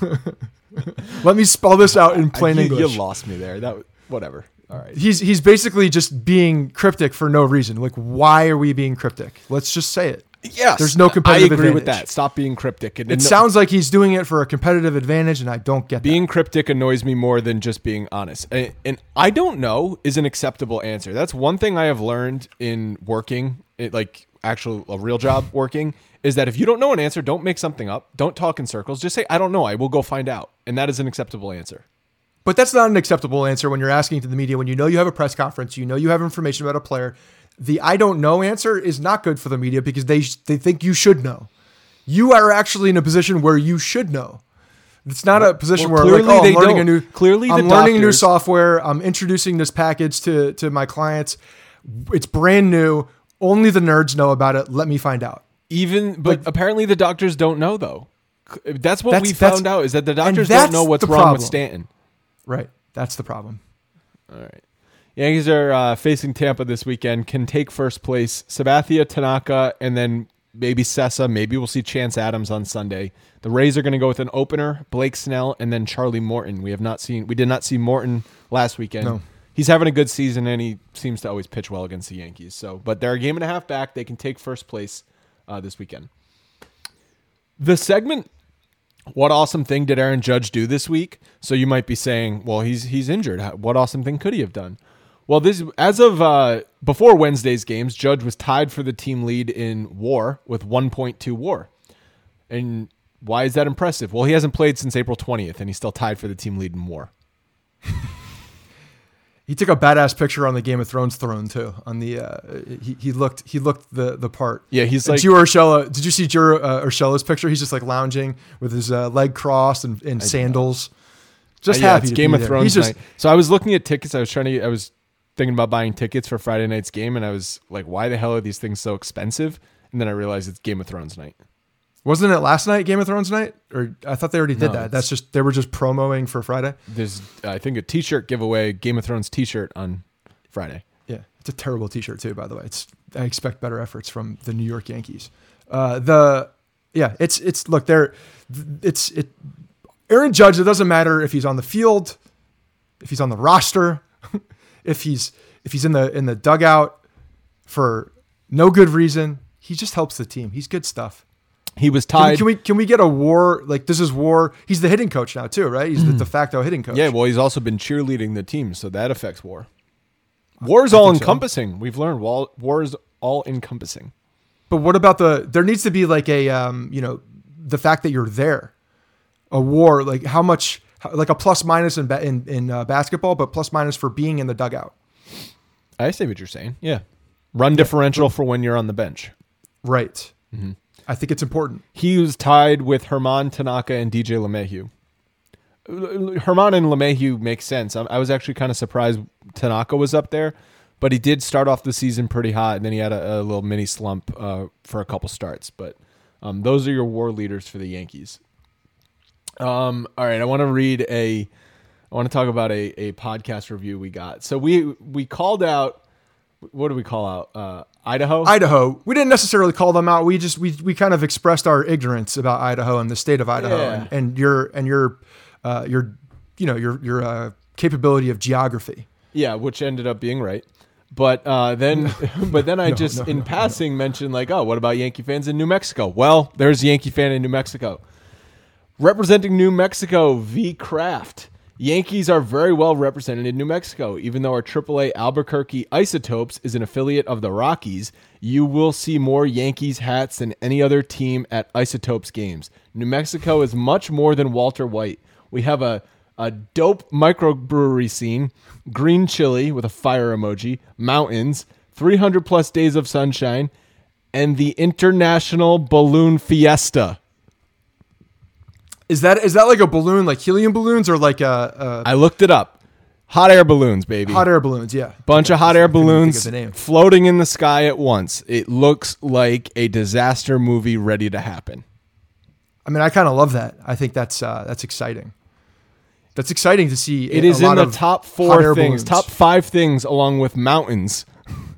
Speaker 1: Let me spell this out in plain
Speaker 2: you,
Speaker 1: English.
Speaker 2: You lost me there. That whatever. All right.
Speaker 1: He's he's basically just being cryptic for no reason. Like, why are we being cryptic? Let's just say it.
Speaker 2: Yes,
Speaker 1: There's no competitive
Speaker 2: I agree with
Speaker 1: advantage.
Speaker 2: that. Stop being cryptic. And
Speaker 1: It
Speaker 2: no-
Speaker 1: sounds like he's doing it for a competitive advantage, and I don't get
Speaker 2: being cryptic annoys me more than just being honest. And, and I don't know is an acceptable answer. That's one thing I have learned in working, it, like actual a real job working, is that if you don't know an answer, don't make something up. Don't talk in circles. Just say, I don't know. I will go find out. And that is an acceptable answer.
Speaker 1: that. But that's not an acceptable answer when you're asking to the media, when you know you have a press conference, you know you have information about a player. The I don't know answer is not good for the media because they they think you should know. You are actually in a position where you should know. It's not a position
Speaker 2: Well,
Speaker 1: where like,
Speaker 2: clearly
Speaker 1: oh, I'm
Speaker 2: they
Speaker 1: learning
Speaker 2: don't.
Speaker 1: a new
Speaker 2: Clearly
Speaker 1: I'm
Speaker 2: the
Speaker 1: learning new
Speaker 2: doctors-
Speaker 1: software. I'm introducing this package to to my clients. It's brand new. Only the nerds know about it. Let me find out.
Speaker 2: Even, but
Speaker 1: Like-
Speaker 2: apparently the doctors don't know though. That's what
Speaker 1: That's-
Speaker 2: we
Speaker 1: that's-
Speaker 2: found out is that the
Speaker 1: and
Speaker 2: doctors
Speaker 1: that's
Speaker 2: don't know what's
Speaker 1: the
Speaker 2: wrong with
Speaker 1: problem.
Speaker 2: Stanton.
Speaker 1: Right. That's the problem.
Speaker 2: All right. Yankees are uh, facing Tampa this weekend. Can take first place. Sabathia, Tanaka, and then maybe Sessa. Maybe we'll see Chance Adams on Sunday. The Rays are going to go with an opener, Blake Snell, and then Charlie Morton. We have not seen. We did not see Morton last weekend.
Speaker 1: No.
Speaker 2: He's having a good season, and he seems to always pitch well against the Yankees. So, but they're a game and a half back. They can take first place uh, this weekend. The segment. What awesome thing did Aaron Judge do this week? So you might be saying, well, he's he's injured. What awesome thing could he have done? Well, this as of uh, before Wednesday's games, Judge was tied for the team lead in WAR with one point two WAR. And why is that impressive? Well, he hasn't played since April twentieth, and he's still tied for the team lead in WAR.
Speaker 1: He took a badass picture on the Game of Thrones throne too. On the uh, he he looked he looked the the part.
Speaker 2: Yeah, he's
Speaker 1: And
Speaker 2: like
Speaker 1: Gio Urshela. Did you see Gio uh, Urshela's picture? He's just like lounging with his uh, leg crossed and, and sandals. Just
Speaker 2: Uh, yeah,
Speaker 1: happy
Speaker 2: it's
Speaker 1: to
Speaker 2: Game
Speaker 1: be
Speaker 2: of
Speaker 1: there.
Speaker 2: Thrones
Speaker 1: He's just
Speaker 2: night. So I was looking at tickets. I was trying to. I was thinking about buying tickets for Friday night's game, and I was like, "Why the hell are these things so expensive?" And then I realized it's Game of Thrones night.
Speaker 1: wasn't it last night Game of Thrones night? Or I thought they already did
Speaker 2: No,
Speaker 1: that.
Speaker 2: it's-
Speaker 1: That's just they were just promoting for Friday.
Speaker 2: There's, I think, a T-shirt giveaway, Game of Thrones T-shirt on Friday.
Speaker 1: Yeah, it's a terrible T-shirt too. By the way, it's I expect better efforts from the New York Yankees. Uh, the yeah, it's it's look there. It's it. Aaron Judge. It doesn't matter if he's on the field, if he's on the roster, if he's if he's in the in the dugout for no good reason. He just helps the team. He's good stuff.
Speaker 2: He was
Speaker 1: Can we,
Speaker 2: tied.
Speaker 1: can we can we get a WAR like this is WAR? He's the hitting coach now too, right? He's the de facto hitting coach.
Speaker 2: Yeah, well, he's also been cheerleading the team, so that affects WAR. WAR is all
Speaker 1: think so.
Speaker 2: encompassing. We've learned WAR, WAR is all encompassing.
Speaker 1: But what about the? There needs to be like a um, you know, the fact that you're there, a WAR. Like how much like a plus minus in ba- in, in uh, basketball, but plus minus for being in the dugout.
Speaker 2: I see what you're saying. Yeah. Run differential for when you're on the bench.
Speaker 1: Right. Mm-hmm. I think it's important.
Speaker 2: He was tied with Herman Tanaka and D J LeMahieu. Herman and LeMahieu makes sense. I was actually kind of surprised Tanaka was up there, but he did start off the season pretty hot, and then he had a, a little mini slump uh, for a couple starts. But um, those are your war leaders for the Yankees. Um, all right, I want to read a. I want to talk about a, a podcast review we got. So we we called out. What do we call out? Uh, Idaho.
Speaker 1: Idaho. We didn't necessarily call them out. We just we we kind of expressed our ignorance about Idaho and the state of Idaho,
Speaker 2: Yeah.
Speaker 1: and, and your and your uh, your you know your your uh, capability of geography.
Speaker 2: Yeah, which ended up being right. But uh, then, but then I
Speaker 1: No,
Speaker 2: just
Speaker 1: no,
Speaker 2: in
Speaker 1: no,
Speaker 2: passing mentioned like, oh, what about Yankee fans in New Mexico? Well, there's a Yankee fan in New Mexico. Representing New Mexico, V. Kraft. Yankees are very well represented in New Mexico. Even though our triple A Albuquerque Isotopes is an affiliate of the Rockies, you will see more Yankees hats than any other team at Isotopes games. New Mexico is much more than Walter White. We have a, a dope microbrewery scene, green chili with a fire emoji, mountains, three hundred plus days of sunshine, and the International Balloon Fiesta.
Speaker 1: Is that is that like a balloon, like helium balloons, or like a,
Speaker 2: I looked it up. Hot air balloons, baby.
Speaker 1: a hot air balloons? Yeah,
Speaker 2: Bunch of hot air
Speaker 1: Couldn't even think
Speaker 2: balloons
Speaker 1: of the name.
Speaker 2: floating in the sky at once. It looks like a disaster movie ready to happen.
Speaker 1: I mean, I kind of love that. I think that's uh, that's exciting. That's exciting to see.
Speaker 2: It
Speaker 1: a
Speaker 2: is in
Speaker 1: lot
Speaker 2: the
Speaker 1: of
Speaker 2: top
Speaker 1: hot
Speaker 2: four
Speaker 1: air
Speaker 2: things,
Speaker 1: balloons.
Speaker 2: top five things, along with mountains.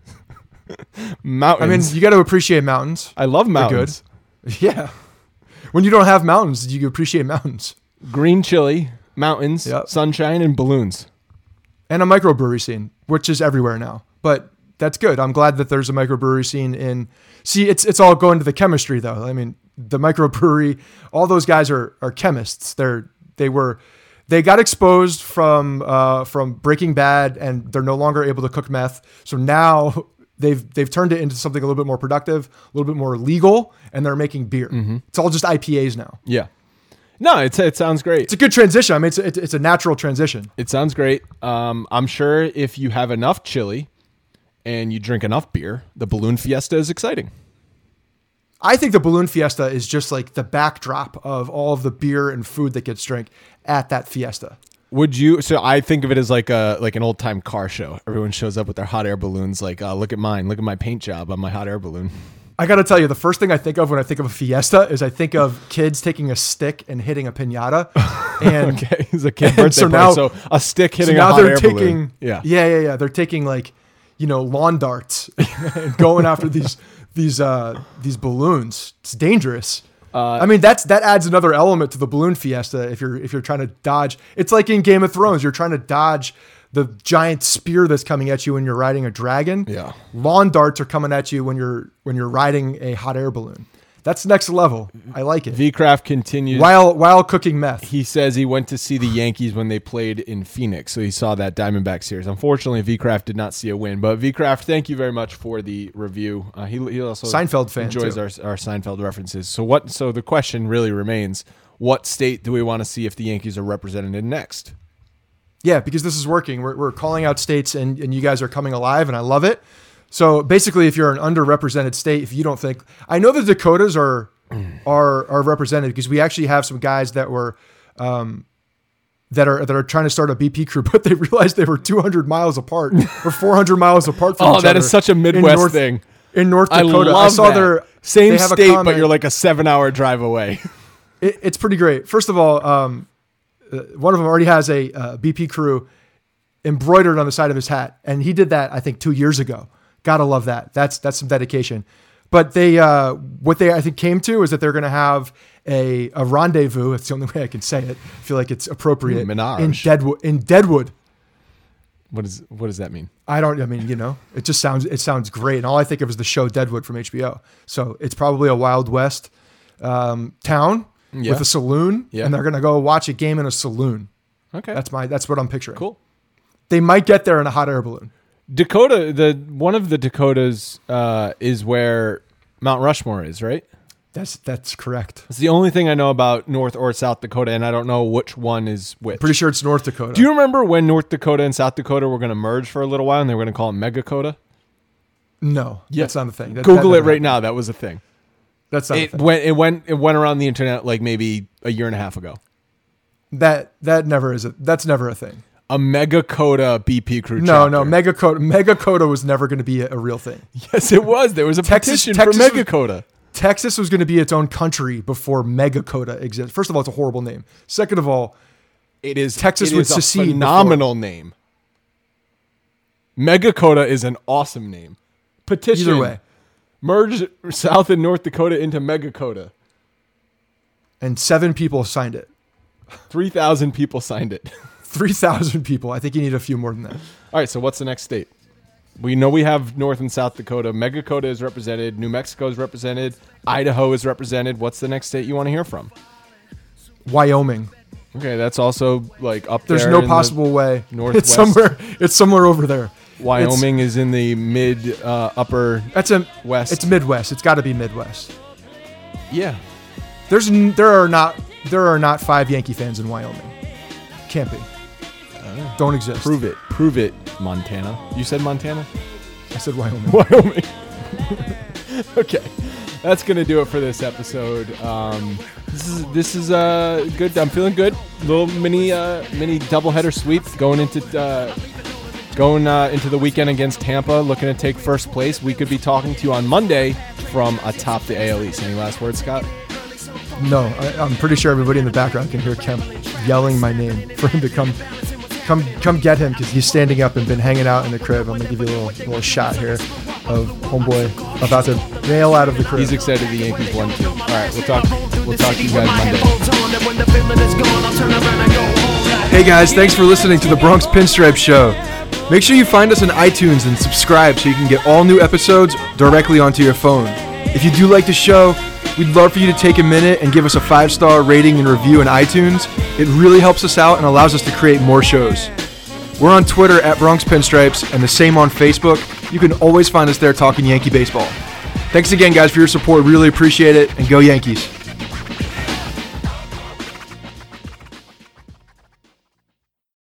Speaker 2: Mountains.
Speaker 1: I mean, you got to appreciate mountains.
Speaker 2: I love
Speaker 1: They're
Speaker 2: mountains.
Speaker 1: good. Yeah. When you don't have mountains, you appreciate mountains.
Speaker 2: Green chili, mountains,
Speaker 1: Yep.
Speaker 2: sunshine, and balloons.
Speaker 1: And a microbrewery scene, which is everywhere now. But that's good. I'm glad that there's a microbrewery scene in. See, it's it's all going to the chemistry though. I mean, the microbrewery, all those guys are are chemists. They're they were they got exposed from uh, from Breaking Bad, and they're no longer able to cook meth. So now they've they've turned it into something a little bit more productive, a little bit more legal, and they're making beer.
Speaker 2: Mm-hmm.
Speaker 1: It's all just I P As now.
Speaker 2: Yeah. No, it's it sounds great.
Speaker 1: It's a good transition. I mean, it's a, it's a natural transition.
Speaker 2: It sounds great. Um, I'm sure if you have enough chili and you drink enough beer, the Balloon Fiesta is exciting.
Speaker 1: I think the Balloon Fiesta is just like the backdrop of all of the beer and food that gets drank at that fiesta.
Speaker 2: Would you? So I think of it as like a like an old time car show. Everyone shows up with their hot air balloons. Like, uh, look at mine. Look at my paint job on my hot air balloon.
Speaker 1: I got to tell you, the first thing I think of when I think of a fiesta is I think of kids taking a stick and hitting a piñata. And
Speaker 2: Okay, it's a kid birthday
Speaker 1: so
Speaker 2: party.
Speaker 1: now-
Speaker 2: So a stick
Speaker 1: so
Speaker 2: hitting a
Speaker 1: now
Speaker 2: hot
Speaker 1: they're
Speaker 2: air
Speaker 1: taking,
Speaker 2: balloon. Yeah.
Speaker 1: yeah, yeah, yeah. They're taking like, you know, lawn darts and going after these these uh, these balloons. It's dangerous.
Speaker 2: Uh,
Speaker 1: I mean, that's that adds another element to the balloon fiesta. If you're if you're trying to dodge, it's like in Game of Thrones. You're trying to dodge the giant spear that's coming at you when you're riding a dragon.
Speaker 2: Yeah.
Speaker 1: Lawn darts are coming at you when you're when you're riding a hot air balloon. That's next level. I like it.
Speaker 2: V. Kraft continues.
Speaker 1: While while cooking meth.
Speaker 2: He says he went to see the Yankees when they played in Phoenix, so he saw that Diamondback series. Unfortunately, V. Kraft did not see a win, but V. Kraft, thank you very much for the review. Uh, he, he also
Speaker 1: Seinfeld fan,
Speaker 2: enjoys
Speaker 1: too.
Speaker 2: our our Seinfeld references. So what? So the question really remains: what state do we want to see if the Yankees are represented in next?
Speaker 1: Yeah, because this is working. We're, we're calling out states, and, and you guys are coming alive, and I love it. So basically, if you're an underrepresented state, if you don't think, I know the Dakotas are are are represented because we actually have some guys that were um, that are that are trying to start a B P crew, but they realized they were two hundred miles apart or four hundred miles apart from
Speaker 2: Oh,
Speaker 1: each
Speaker 2: that
Speaker 1: other
Speaker 2: is such a
Speaker 1: in
Speaker 2: Midwest
Speaker 1: North-
Speaker 2: thing.
Speaker 1: in North
Speaker 2: I
Speaker 1: Dakota.
Speaker 2: love
Speaker 1: I saw
Speaker 2: that.
Speaker 1: their
Speaker 2: Same
Speaker 1: they have a
Speaker 2: state, but
Speaker 1: comment.
Speaker 2: you're like a seven-hour drive away.
Speaker 1: It, it's pretty great. First of all, um, uh, one of them already has a uh, B P crew embroidered on the side of his hat, and he did that I think two years ago. Gotta love that. That's that's some dedication. But they, uh, what they I think came to is that they're going to have a a rendezvous. It's the only way I can say it. I feel like it's appropriate
Speaker 2: Menage.
Speaker 1: in Deadwood. In Deadwood,
Speaker 2: What is what does that mean?
Speaker 1: I don't. I mean, you know, it just sounds it sounds great, and all I think of is the show Deadwood from H B O. So it's probably a Wild West um, town
Speaker 2: Yeah.
Speaker 1: with a saloon,
Speaker 2: Yeah.
Speaker 1: and they're going to go watch a game in a saloon.
Speaker 2: Okay,
Speaker 1: That's my. That's what I'm picturing.
Speaker 2: cool.
Speaker 1: They might get there in a hot air balloon.
Speaker 2: Dakota, the one of the Dakotas uh, is where Mount Rushmore is, right?
Speaker 1: That's that's correct.
Speaker 2: It's the only thing I know about North or South Dakota, and I don't know which one is which.
Speaker 1: Pretty sure it's North Dakota.
Speaker 2: Do you remember when North Dakota and South Dakota were going to merge for a little while, and they were going to call it Megakota?
Speaker 1: No,
Speaker 2: Yeah.
Speaker 1: that's not a thing. That,
Speaker 2: Google
Speaker 1: that
Speaker 2: it right
Speaker 1: happened.
Speaker 2: now. That was a thing.
Speaker 1: That's not
Speaker 2: It
Speaker 1: a thing.
Speaker 2: went. It went. It went around the internet like maybe a year and a half ago.
Speaker 1: That that never is a that's never a thing.
Speaker 2: A Megakota B P crew.
Speaker 1: No,
Speaker 2: chapter.
Speaker 1: no, Megakota Megakota was never going to be a, a real thing.
Speaker 2: Yes, it was. There was a
Speaker 1: Texas-
Speaker 2: petition
Speaker 1: Texas
Speaker 2: for
Speaker 1: was-
Speaker 2: Megakota.
Speaker 1: Texas was going to be its own country before Megakota exists. First of all, it's a horrible name. Second of all,
Speaker 2: It is
Speaker 1: Texas
Speaker 2: it
Speaker 1: would
Speaker 2: is a
Speaker 1: secede
Speaker 2: phenomenal name. Megakota is an awesome name. Petition.
Speaker 1: either way,
Speaker 2: Merge South and North Dakota into Megakota.
Speaker 1: and seven people signed it.
Speaker 2: Three thousand people signed it.
Speaker 1: Three thousand people. I think you need a few more than that.
Speaker 2: All right, so what's the next state? We know we have North and South Dakota. Megakota is represented. New Mexico is represented. Idaho is represented. What's the next state you want to hear from?
Speaker 1: Wyoming.
Speaker 2: Okay, that's also like up
Speaker 1: There's
Speaker 2: there.
Speaker 1: no
Speaker 2: in the
Speaker 1: possible way.
Speaker 2: northwest.
Speaker 1: It's somewhere. It's somewhere over there.
Speaker 2: Wyoming is in the mid uh, upper
Speaker 1: That's a
Speaker 2: west.
Speaker 1: It's Midwest. It's got to be Midwest.
Speaker 2: yeah.
Speaker 1: There's n- there are not there are not five Yankee fans in Wyoming. Can't be. Don't exist.
Speaker 2: Prove it. Prove it, Montana. You said Montana?
Speaker 1: I said Wyoming.
Speaker 2: Wyoming. Okay. That's going to do it for this episode. Um, this is this is uh, good. I'm feeling good. Little mini uh, mini doubleheader sweep going into uh, going uh, into the weekend against Tampa, looking to take first place. We could be talking to you on Monday from atop the A L East. Any last words, Scott?
Speaker 1: No, I, I'm pretty sure everybody in the background can hear Kemp yelling my name for him to come, come, come get him because he's standing up and been hanging out in the crib. I'm gonna give you a little, little shot here of homeboy about to nail out of the crib.
Speaker 2: He's excited the Yankees won too. All right, we'll talk. We'll talk to you guys Monday.
Speaker 1: Hey guys, thanks for listening to the Bronx Pinstripe Show. Make sure you find us on iTunes and subscribe so you can get all new episodes directly onto your phone. If you do like the show, we'd love for you to take a minute and give us a five-star rating and review in iTunes. It really helps us out and allows us to create more shows. We're on Twitter at Bronx Pinstripes and the same on Facebook. You can always find us there talking Yankee baseball. Thanks again, guys, for your support. Really appreciate it, and go Yankees.